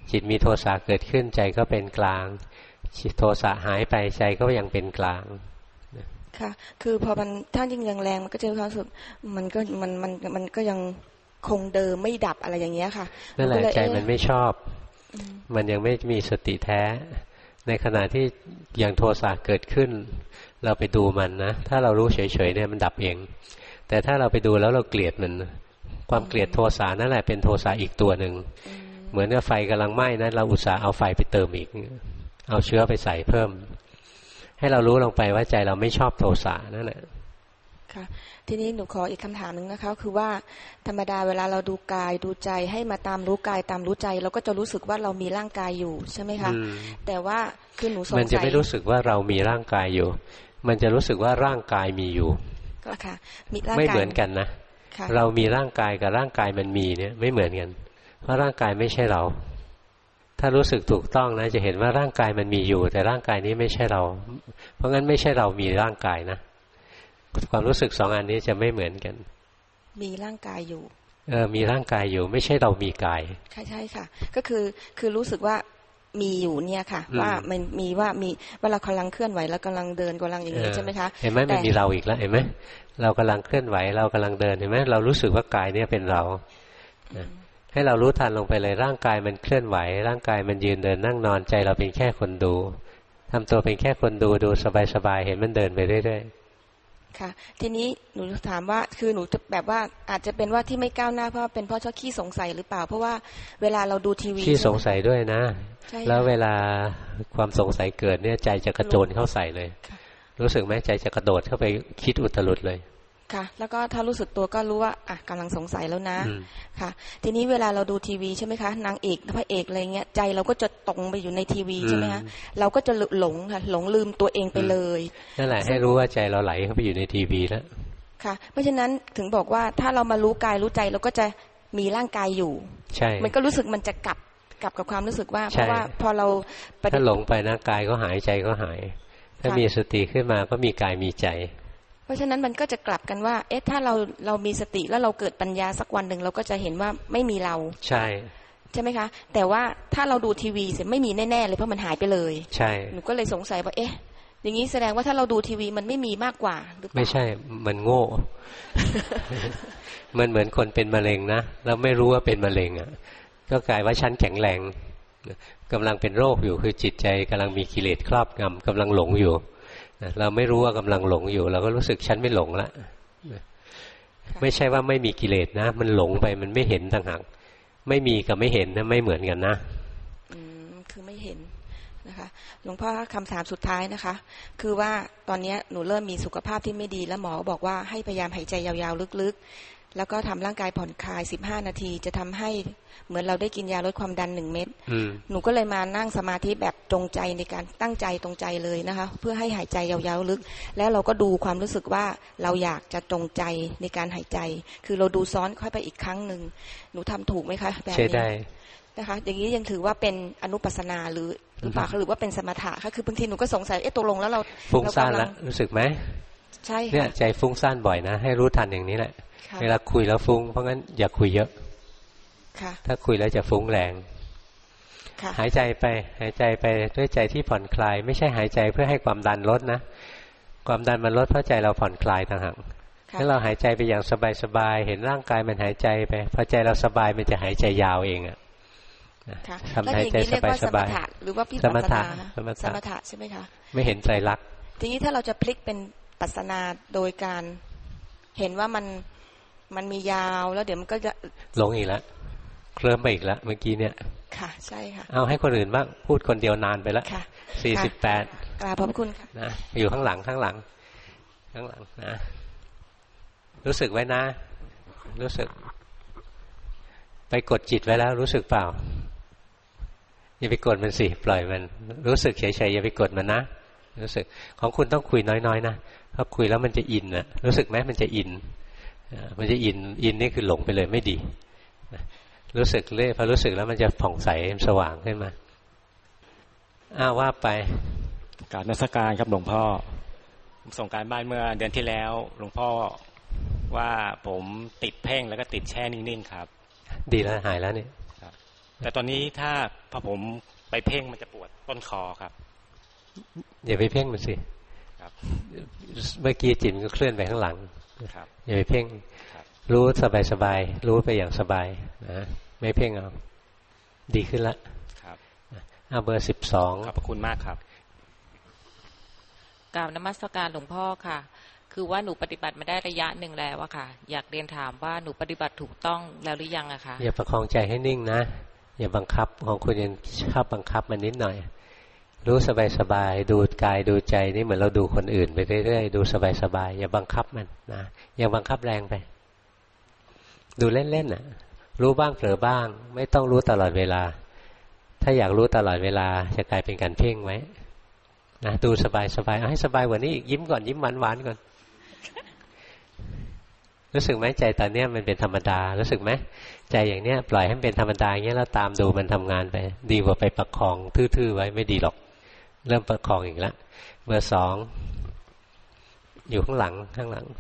จิตมีโทสะเกิดขึ้นใจก็เป็นกลางโทสะหายไปใจก็ยังเป็นกลางค่ะคือพอมันถ้ายิ่งแรงๆมันก็จะมีความรู้สึกมันก็มันมันมันก็ยังคงเดิมไม่ดับอะไรอย่างเงี้ยค่ะนั่นแหละใจมันไม่ชอบมันยังไม่มีสติแท้ในขณะที่อย่างโทสะเกิดขึ้นเราไปดูมันนะถ้าเรารู้เฉยๆเนี่ยมันดับเองแต่ถ้าเราไปดูแล้วเราเกลียดมันความเกลียดโทสะนั่นแหละเป็นโทสะอีกตัวหนึ่งเหมือนกับไฟกำลังไหม้นะเราอุตส่าห์เอาไฟไปเติมอีกเอาเชื้อไปใส่เพิ่มให้เรารู้ลงไปว่าใจเราไม่ชอบโทสะนั่นแหละค่ะทีนี้หนูขออีกคำถามหนึ่งนะคะคือว่าธรรมดาเวลาเราดูกายดูใจให้มาตามรู้กายตามรู้ใจเราก็จะรู้สึกว่าเรามีร่างกายอยู่ใช่ไหมคะแต่ว่าคือหนูสงสัยมันจะไม่รู้สึกว่าเรามีร่างกายอยู่มันจะรู้สึกว่าร่างกายมีอยู่ก็ค่ะมีร่างกายไม่เหมือนกันนะเรามีร่างกายกับร่างกายมันมีเนี่ยไม่เหมือนกันเพราะร่างกายไม่ใช่เราถ้ารู้สึกถูกต้องนะจะเห็นว่าร่างกายมันมีอยู่แต่ร่างกายนี้ไม่ใช่เราเพราะงั้นไม่ใช่เรามีร่างกายนะความรู้สึกสองอันนี้จะไม่เหมือนกันมีร่างกายอยู่เออมีร่างกายอยู่ไม่ใช่เรามีกายใช่ใช่ค่ะก็คือคือรู้สึกว่ามีอยู่เนี่ยค่ะว่ามันมีว่ามีว่าเรากำลังเคลื่อนไหวแล้วกำลังเดินกำลังอย่างนี้ใช่ไหมคะเห็นไหมมันมีเราอีกแล้วเห็นไหมเรากำลังเคลื่อนไหวเรากำลังเดินเห็นไหมเรารู้สึกว่ากายเนี่ยเป็นเราให้เรารู้ทันลงไปเลยร่างกายมันเคลื่อนไหวร่างกายมันยืนเดินนั่งนอนใจเราเป็นแค่คนดูทำตัวเป็นแค่คนดูดูสบายๆเห็นมันเดินไปเรื่อยๆค่ะทีนี้หนูถามว่าคือหนูแบบว่าอาจจะเป็นว่าที่ไม่ก้าวหน้าเพราะเป็นเพราะชอบขี้สงสัยหรือเปล่าเพราะว่าเวลาเราดูทีวีขี้สงสัยด้วยนะแล้วเวลาความสงสัยเกิดเนี่ยใจจะกระโจนเข้าใส่เลยรู้สึกไหมใจจะกระโดดเข้าไปคิดอุตรุดเลยค่ะแล้วก็ถ้ารู้สึกตัวก็รู้ว่าอ่ะกำลังสงสัยแล้วนะค่ะทีนี้เวลาเราดูทีวีใช่ไหมคะนางเอกพระเอกอะไรเงี้ยใจเราก็จะตรงไปอยู่ในทีวีใช่ไหมคะเราก็จะหลงค่ะหลงลืมตัวเองไปเลยนั่นแหละให้รู้ว่าใจเราไหลเข้าไปอยู่ในทีวีแล้วค่ะเพราะฉะนั้นถึงบอกว่าถ้าเรามารู้กายรู้ใจเราก็จะมีร่างกายอยู่ใช่มันก็รู้สึกมันจะกลับกลับกับความรู้สึกว่าเพราะว่าพอเราถ้าหลงไปนะกายก็หายใจก็หายถ้ามีสติขึ้นมาก็มีกายมีใจเพราะฉะนั้นมันก็จะกลับกันว่าเอ๊ะถ้าเราเรามีสติแล้วเราเกิดปัญญาสักวันหนึ่งเราก็จะเห็นว่าไม่มีเราใช่ใช่ไหมคะแต่ว่าถ้าเราดูทีวีเสร็จไม่มีแน่ๆเลยเพราะมันหายไปเลยใช่หนูก็เลยสงสัยว่าเอ๊ะอย่างนี้แสดงว่าถ้าเราดูทีวีมันไม่มีมากกว่าหรือเปล่าไม่ใช่มันโง่ มันเหมือนคนเป็นมะเร็งนะแล้วไม่รู้ว่าเป็นมะเร็งอ่ะก็กลายว่าฉันแข็งแรงกำลังเป็นโรคอยู่คือจิตใจกำลังมีกิเลสครอบงำกำลังหลงอยู่เราไม่รู้ว่ากำลังหลงอยู่เราก็รู้สึกฉันไม่หลงละไม่ใช่ว่าไม่มีกิเลสนะมันหลงไปมันไม่เห็นต่างหากไม่มีกับไม่เห็นนะไม่เหมือนกันนะอืมคือไม่เห็นนะคะหลวงพ่อคำถามสุดท้ายนะคะคือว่าตอนนี้หนูเริ่มมีสุขภาพที่ไม่ดีแล้วหมอบอกว่าให้พยายามหายใจยาวๆลึกๆแล้วก็ทำร่างกายผ่อนคลายสิบห้านาทีจะทำให้เหมือนเราได้กินยาลดความดันหนึ่งเม็ดหนูก็เลยมานั่งสมาธิแบบตรงใจในการตั้งใจตรงใจเลยนะคะเพื่อให้หายใจยาวๆลึกแล้วเราก็ดูความรู้สึกว่าเราอยากจะตรงใจในการหายใจคือเราดูซ้อนค่อยไปอีกครั้งหนึ่งหนูทำถูกไหมคะแบบนี้ใช่ได้นะคะอย่างนี้ยังถือว่าเป็นอนุปัสสนาหรือหรือเปล่าหรือว่าเป็นสมถะค่ะคือบางทีหนูก็สงสัยเอ๊ะตกลงแล้วเราฟุ้งซ่านแล้วรู้สึกไหมใช่เนี่ยใจฟุ้งซ่านบ่อยนะให้รู้ทันอย่างนี้แหละเวลาคุยแล้วฟุ้งเพราะงั้นอย่าคุยเยอะถ้าคุยแล้วจะฟุ้งแรงหายใจไปหายใจไปด้วยใจที่ผ่อนคลายไม่ใช่หายใจเพื่อให้ความดันลดนะความดันมันลดเพราะใจเราผ่อนคลายต่างหากถ้าเราหายใจไปอย่างสบายๆเห็นร่างกายมันหายใจไปพอใจเราสบายมันจะหายใจยาวเองอ่ะทำหายใจสบายๆหรือว่าพิปัสสนาสมถะใช่ไหมคะไม่เห็นไตรลักษณ์ทีนี้ถ้าเราจะพลิกเป็นปัสสนาโดยการเห็นว่ามันมันมียาวแล้วเดี๋ยวมันก็จะหลงอีกแล้วเคลิ้มไปอีกแล้วเมื่อกี้เนี่ยค่ะใช่ค่ะเอาให้คนอื่นบ้างพูดคนเดียวนานไปแล้วสี่สิบแปดกราบขอบคุณค่ะนะอยู่ข้างหลังข้างหลังข้างหลังนะรู้สึกไว้นะรู้สึกไปกดจิตไว้แล้วรู้สึกเปล่าอย่าไปกดมันสิปล่อยมันรู้สึกเฉยๆอย่าไปกดมันนะรู้สึกของคุณต้องคุยน้อยๆนะเพราะคุยแล้วมันจะอินนะรู้สึกไหมมันจะอินมันจะอินอินนี่คือหลงไปเลยไม่ดีรู้สึกเลยพอรู้สึกแล้วมันจะผ่องใสสว่างขึ้นมาอ้าวว่าไปกราบนมัสการครับหลวงพ่อผมส่งการบ้านเมื่อเดือนที่แล้วหลวงพ่อว่าผมติดเพ่งแล้วก็ติดแช่นิ่งๆครับดีแล้วหายแล้วนี่แต่ตอนนี้ถ้าพอผมไปเพ่งมันจะปวดต้นคอครับอย่าไปเพ่งมันสิครับเมื่อกี้จิตก็เคลื่อนไปข้างหลังครับอย่าไปเพ่งรู้สบายๆรู้ไปอย่างสบายนะไม่เพ่งเอาดีขึ้นละครับเอาเบอร์สิบสองขอบพระคุณมากครับกราบนมัสการหลวงพ่อค่ะคือว่าหนูปฏิบัติมาได้ระยะหนึ่งแล้วอะค่ะอยากเรียนถามว่าหนูปฏิบัติถูกต้องแล้วหรือยังอะคะอย่าประคองใจให้นิ่งนะอย่าบังคับของคุณยังชอบบังคับมันนิดหน่อยรู้สบายๆดูกายดูใจนี่เหมือนเราดูคนอื่นไปเรื่อยๆดูสบายๆอย่าบังคับมันนะอย่าบังคับแรงไปดูเล่นๆน่ะรู้บ้างเผลอบ้างไม่ต้องรู้ตลอดเวลาถ้าอยากรู้ตลอดเวลาจะกลายเป็นการเพ่งไว้นะดูสบายๆเอาให้สบายกว่านี้อีกยิ้มก่อนยิ้มหวานๆก่อนรู้สึกไหมใจตอนนี้มันเป็นธรรมดารู้สึกไหมใจอย่างเนี้ยปล่อยให้มันเป็นธรรมดาอย่างเงี้ยแล้วตามดูมันทำงานไปดีกว่าไปประคองทื่อๆไว้ไม่ดีหรอกเริ่มประคองอีกแล้วเบอร์สองอยู่ข้างหลังข้างหลัง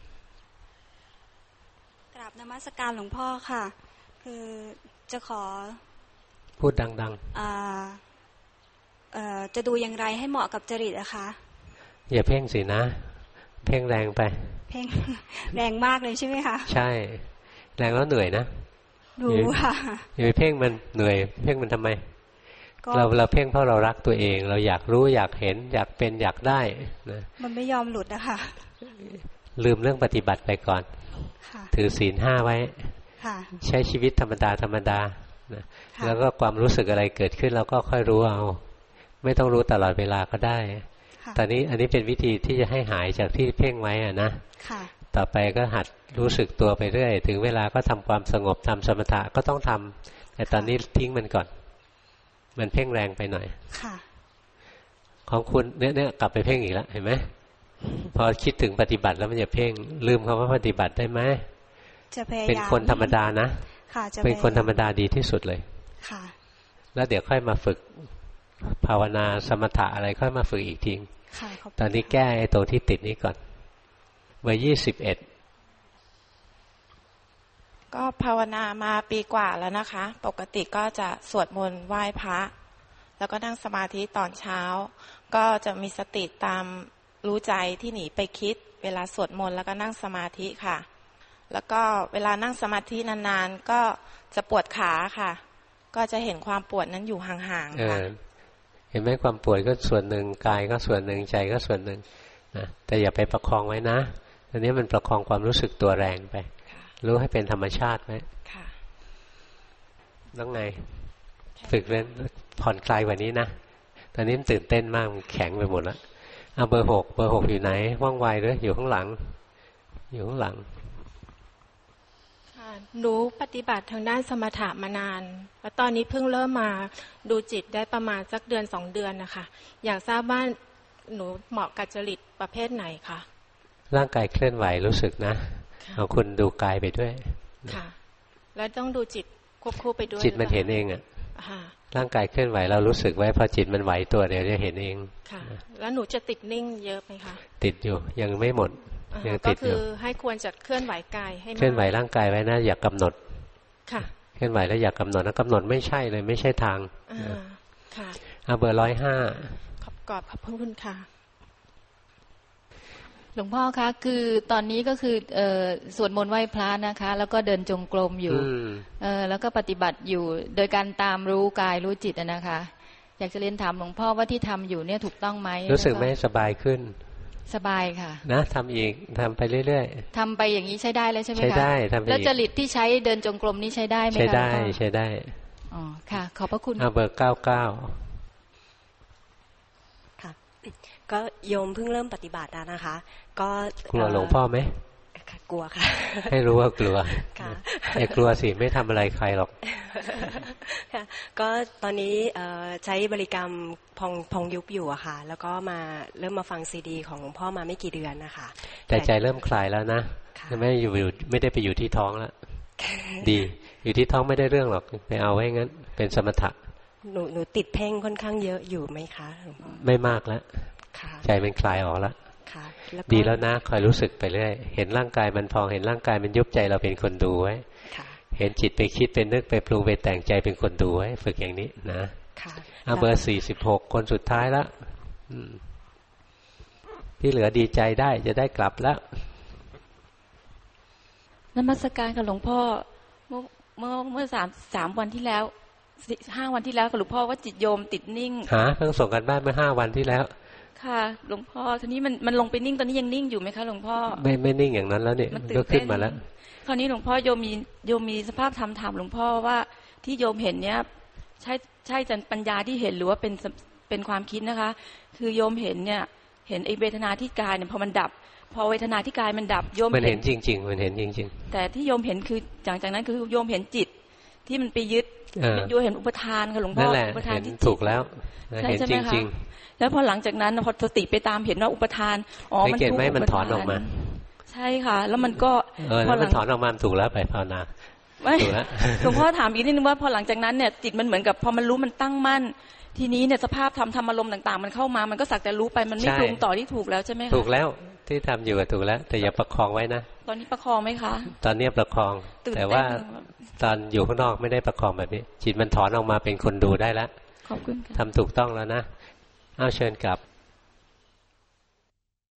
กราบนมัสการหลวงพ่อค่ะคือจะขอพูดดังๆอ่าเอ่อจะดูอย่างไรให้เหมาะกับจริตอะคะอย่าเพ่งสินะเพ่งแรงไปเพ่งแรงมากเลยใช่ไหมคะใช่แรงแล้วเหนื่อยนะดูค่ะอย่าไปเพ่งมันเหนื่อยเพ่งมันทำไมเราเราเพ่งเพราะเรารักตัวเองเราอยากรู้อยากเห็นอยากเป็นอยากได้นะมันไม่ยอมหลุดนะคะลืมเรื่องปฏิบัติไปก่อนถือศีลห้าไว้ใช้ชีวิตธรรมดาธรรมดานะแล้วก็ความรู้สึกอะไรเกิดขึ้นเราก็ค่อยรู้เอาไม่ต้องรู้ตลอดเวลาก็ได้ตอนนี้อันนี้เป็นวิธีที่จะให้หายจากที่เพ่งไว้อะนะต่อไปก็หัดรู้สึกตัวไปเรื่อยถึงเวลาก็ทำความสงบทำสมถะก็ต้องทำแต่ตอนนี้ทิ้งมันก่อนมันเพ่งแรงไปหน่อยของคุณเนี่ยเนี่ยกลับไปเพ่งอีกแล้วเห็นไหมพอคิดถึงปฏิบัติแล้วมันจะเพ่งลืมคำว่าปฏิบัติได้ไหมจะพยายามเป็นคนธรรมดานะเป็นคนธรรมดาดีที่สุดเลยแล้วเดี๋ยวค่อยมาฝึกภาวนาสมถะอะไรค่อยมาฝึกอีกทีตอนนี้แก้ไอ้ตัวที่ติดนี้ก่อนเบอร์ยี่สิบเอ็ดก็ภาวนามาปีกว่าแล้วนะคะปกติก็จะสวดมนต์ไหว้พระแล้วก็นั่งสมาธิตอนเช้าก็จะมีสติตามรู้ใจที่หนีไปคิดเวลาสวดมนต์แล้วก็นั่งสมาธิค่ะแล้วก็เวลานั่งสมาธินานๆก็จะปวดขาค่ะก็จะเห็นความปวดนั้นอยู่ห่างๆค่ะเห็นไหมความปวดก็ส่วนหนึ่งกายก็ส่วนหนึ่งใจก็ส่วนหนึ่งนะแต่อย่าไปประคองไว้นะตอนนี้มันประคองความรู้สึกตัวแรงไปรู้ให้เป็นธรรมชาติไหมต้องไงฝึกเล่นผ่อนคลายกว่านี้นะตอนนี้มันตื่นเต้นมากมันแข็งไปหมดแล้วเอาเบอร์หกเบอร์หกอยู่ไหนว่องไวหรืออยู่ข้างหลังอยู่ข้างหลังหนูปฏิบัติทางด้านสมถะมานานแล้วตอนนี้เพิ่งเริ่มมาดูจิตได้ประมาณสักเดือนสองเดือนนะคะอยากทราบว่าหนูเหมาะกับจริตประเภทไหนคะร่างกายเคลื่อนไหวรู้สึกนะเอาคุณดูกายไปด้วยค่ะแล้วต้องดูจิตควบคู่ไปด้วยจิตมันเห็นเองอ่ะร่างกายเคลื่อนไหวเรารู้สึกไว้พอจิตมันไหวตัวเดี๋ยวจะเห็นเองค่ะแล้วหนูจะติดนิ่งเยอะไหมคะติดอยู่ยังไม่หมดยังติดอยู่ก็คือให้ควรจะเคลื่อนไหวกายให้เคลื่อนไหวร่างกายไว้นะอย่ากำหนดค่ะเคลื่อนไหวแล้วอย่ากำหนดนะกำหนดไม่ใช่เลยไม่ใช่ทางค่ะเอาเบอร์ร้อยห้าขอบกอบขอบคุณค่ะหลวงพ่อคะคือตอนนี้ก็คือเอ่อสวดมนต์ไหว้พระนะคะแล้วก็เดินจงกรมอยู่เอ่อแล้วก็ปฏิบัติอยู่โดยการตามรู้กายรู้จิตนะคะอยากจะเรียนถามหลวงพ่อว่าที่ทำอยู่เนี่ยถูกต้องไหมรู้สึกไหมสบายขึ้นสบายค่ะนะทำอีกทำไปเรื่อยๆทำไปอย่างนี้ใช้ได้แล้วใช่ไหมคะใช้ได้ทำแล้วจริตที่ใช้เดินจงกรมนี้ใช้ได้ไหมคะใช้ได้ใช้ได้อ๋อค่ะขอบพระคุณเอาเบอร์เก้าเก้าค่ะก็โยมเพิ่งเริ่มปฏิบัตินะคะก็กลัวหลวงพ่อไหมกลัวค่ะให้รู้ว่ากลัวไอ้กลัวสิไม่ทำอะไรใครหรอกค่ะก็ตอนนี้ใช้บริกรรมพองพองยุบอยู่อะค่ะแล้วก็มาเริ่มมาฟังซีดีของหลวงพ่อมาไม่กี่เดือนนะคะแต่ใจเริ่มคลายแล้วนะไม่อยู่ไม่ได้ไปอยู่ที่ท้องแล้วดีอยู่ที่ท้องไม่ได้เรื่องหรอกไปเอาไว้งั้นเป็นสมถะหนูหนูติดเพ่งค่อนข้างเยอะอยู่ไหมคะไม่มากแล้วใจมันคลายออกแล้วดีแล้วนะคอยรู้สึกไปเรื่อยเห็นร่างกายมันพองเห็นร่างกายมันยุบใจเราเป็นคนดูไว้เห็นจิตไปคิดไปนึกไปปรุงไปแต่งใจเป็นคนดูไว้ฝึกอย่างนี้นะเอาเบอร์สี่สิบหกคนสุดท้ายแล้วที่เหลือดีใจได้จะได้กลับแล้วนมัสการกับหลวงพ่อเมื่อเมื่อเมื่อสามสามวันที่แล้วห้าวันที่แล้วกับหลวงพ่อว่าจิตโยมติดนิ่งหาเพิ่งส่งกันบ้านเมื่อห้าวันที่แล้วค่ะหลวงพ่อทีนี้มันมันลงไปนิ่งตอนนี้ยังนิ่งอยู่ไหมคะหลวงพ่อไม่ไม่นิ่งอย่างนั้นแล้วเนี่ยมันก็ขึ้นมาแล้วคราวนี้หลวงพ่อโยมมีโยมมีสภาพธรรมถามหลวงพ่อว่าที่โยมเห็นเนี้ยใช่ใช่จันปัญญาที่เห็นหรือว่าเป็นเป็นความคิดนะคะคือโยมเห็นเนี่ยเห็นไอเวทนาที่กายเนี่ยพอมันดับพอเวทนาที่กายมันดับโยมมันเห็นจริงๆมันเห็นจริงๆแต่ที่โยมเห็นคือหลังจากนั้นคือโยมเห็นจิตที่มันไปยึดโยมเห็นอุปทานค่ะหลวงพ่ออุปทานที่ถูกแล้วเห็นจริงๆแล้วพอหลังจากนั้นพอสติไปตามเห็นว่าอุปทานอ๋อมันถูกไหมมันถอนออกมาใช่ค่ะแล้วมันก็พอมันถอนออกมาถูกแล้วไปภาวนาถูกแล้วหลวงพ่อถามอีกนิดนึงว่าพอหลังจากนั้นเนี่ยจิตมันเหมือนกับพอมันรู้มันตั้งมั่นทีนี้เนี่ยสภาพธรรมธรรมอารมณ์ต่างๆมันเข้ามามันก็สักแต่รู้ไปมันไม่ปรุงต่อที่ถูกแล้วใช่ไหมคะถูกแล้วที่ทำอยู่ก็ถูกแล้วแต่อย่าประคองไว้นะตอนนี้ประคองไหมคะตอนนี้ประคองแต่ว่าตอนอยู่ข้างนอกไม่ได้ประคองแบบนี้จิตมันถอนออกมาเป็นคนดูได้แล้วขอบคุณทำถูกต้องแล้วนะเอาเชิญกลับ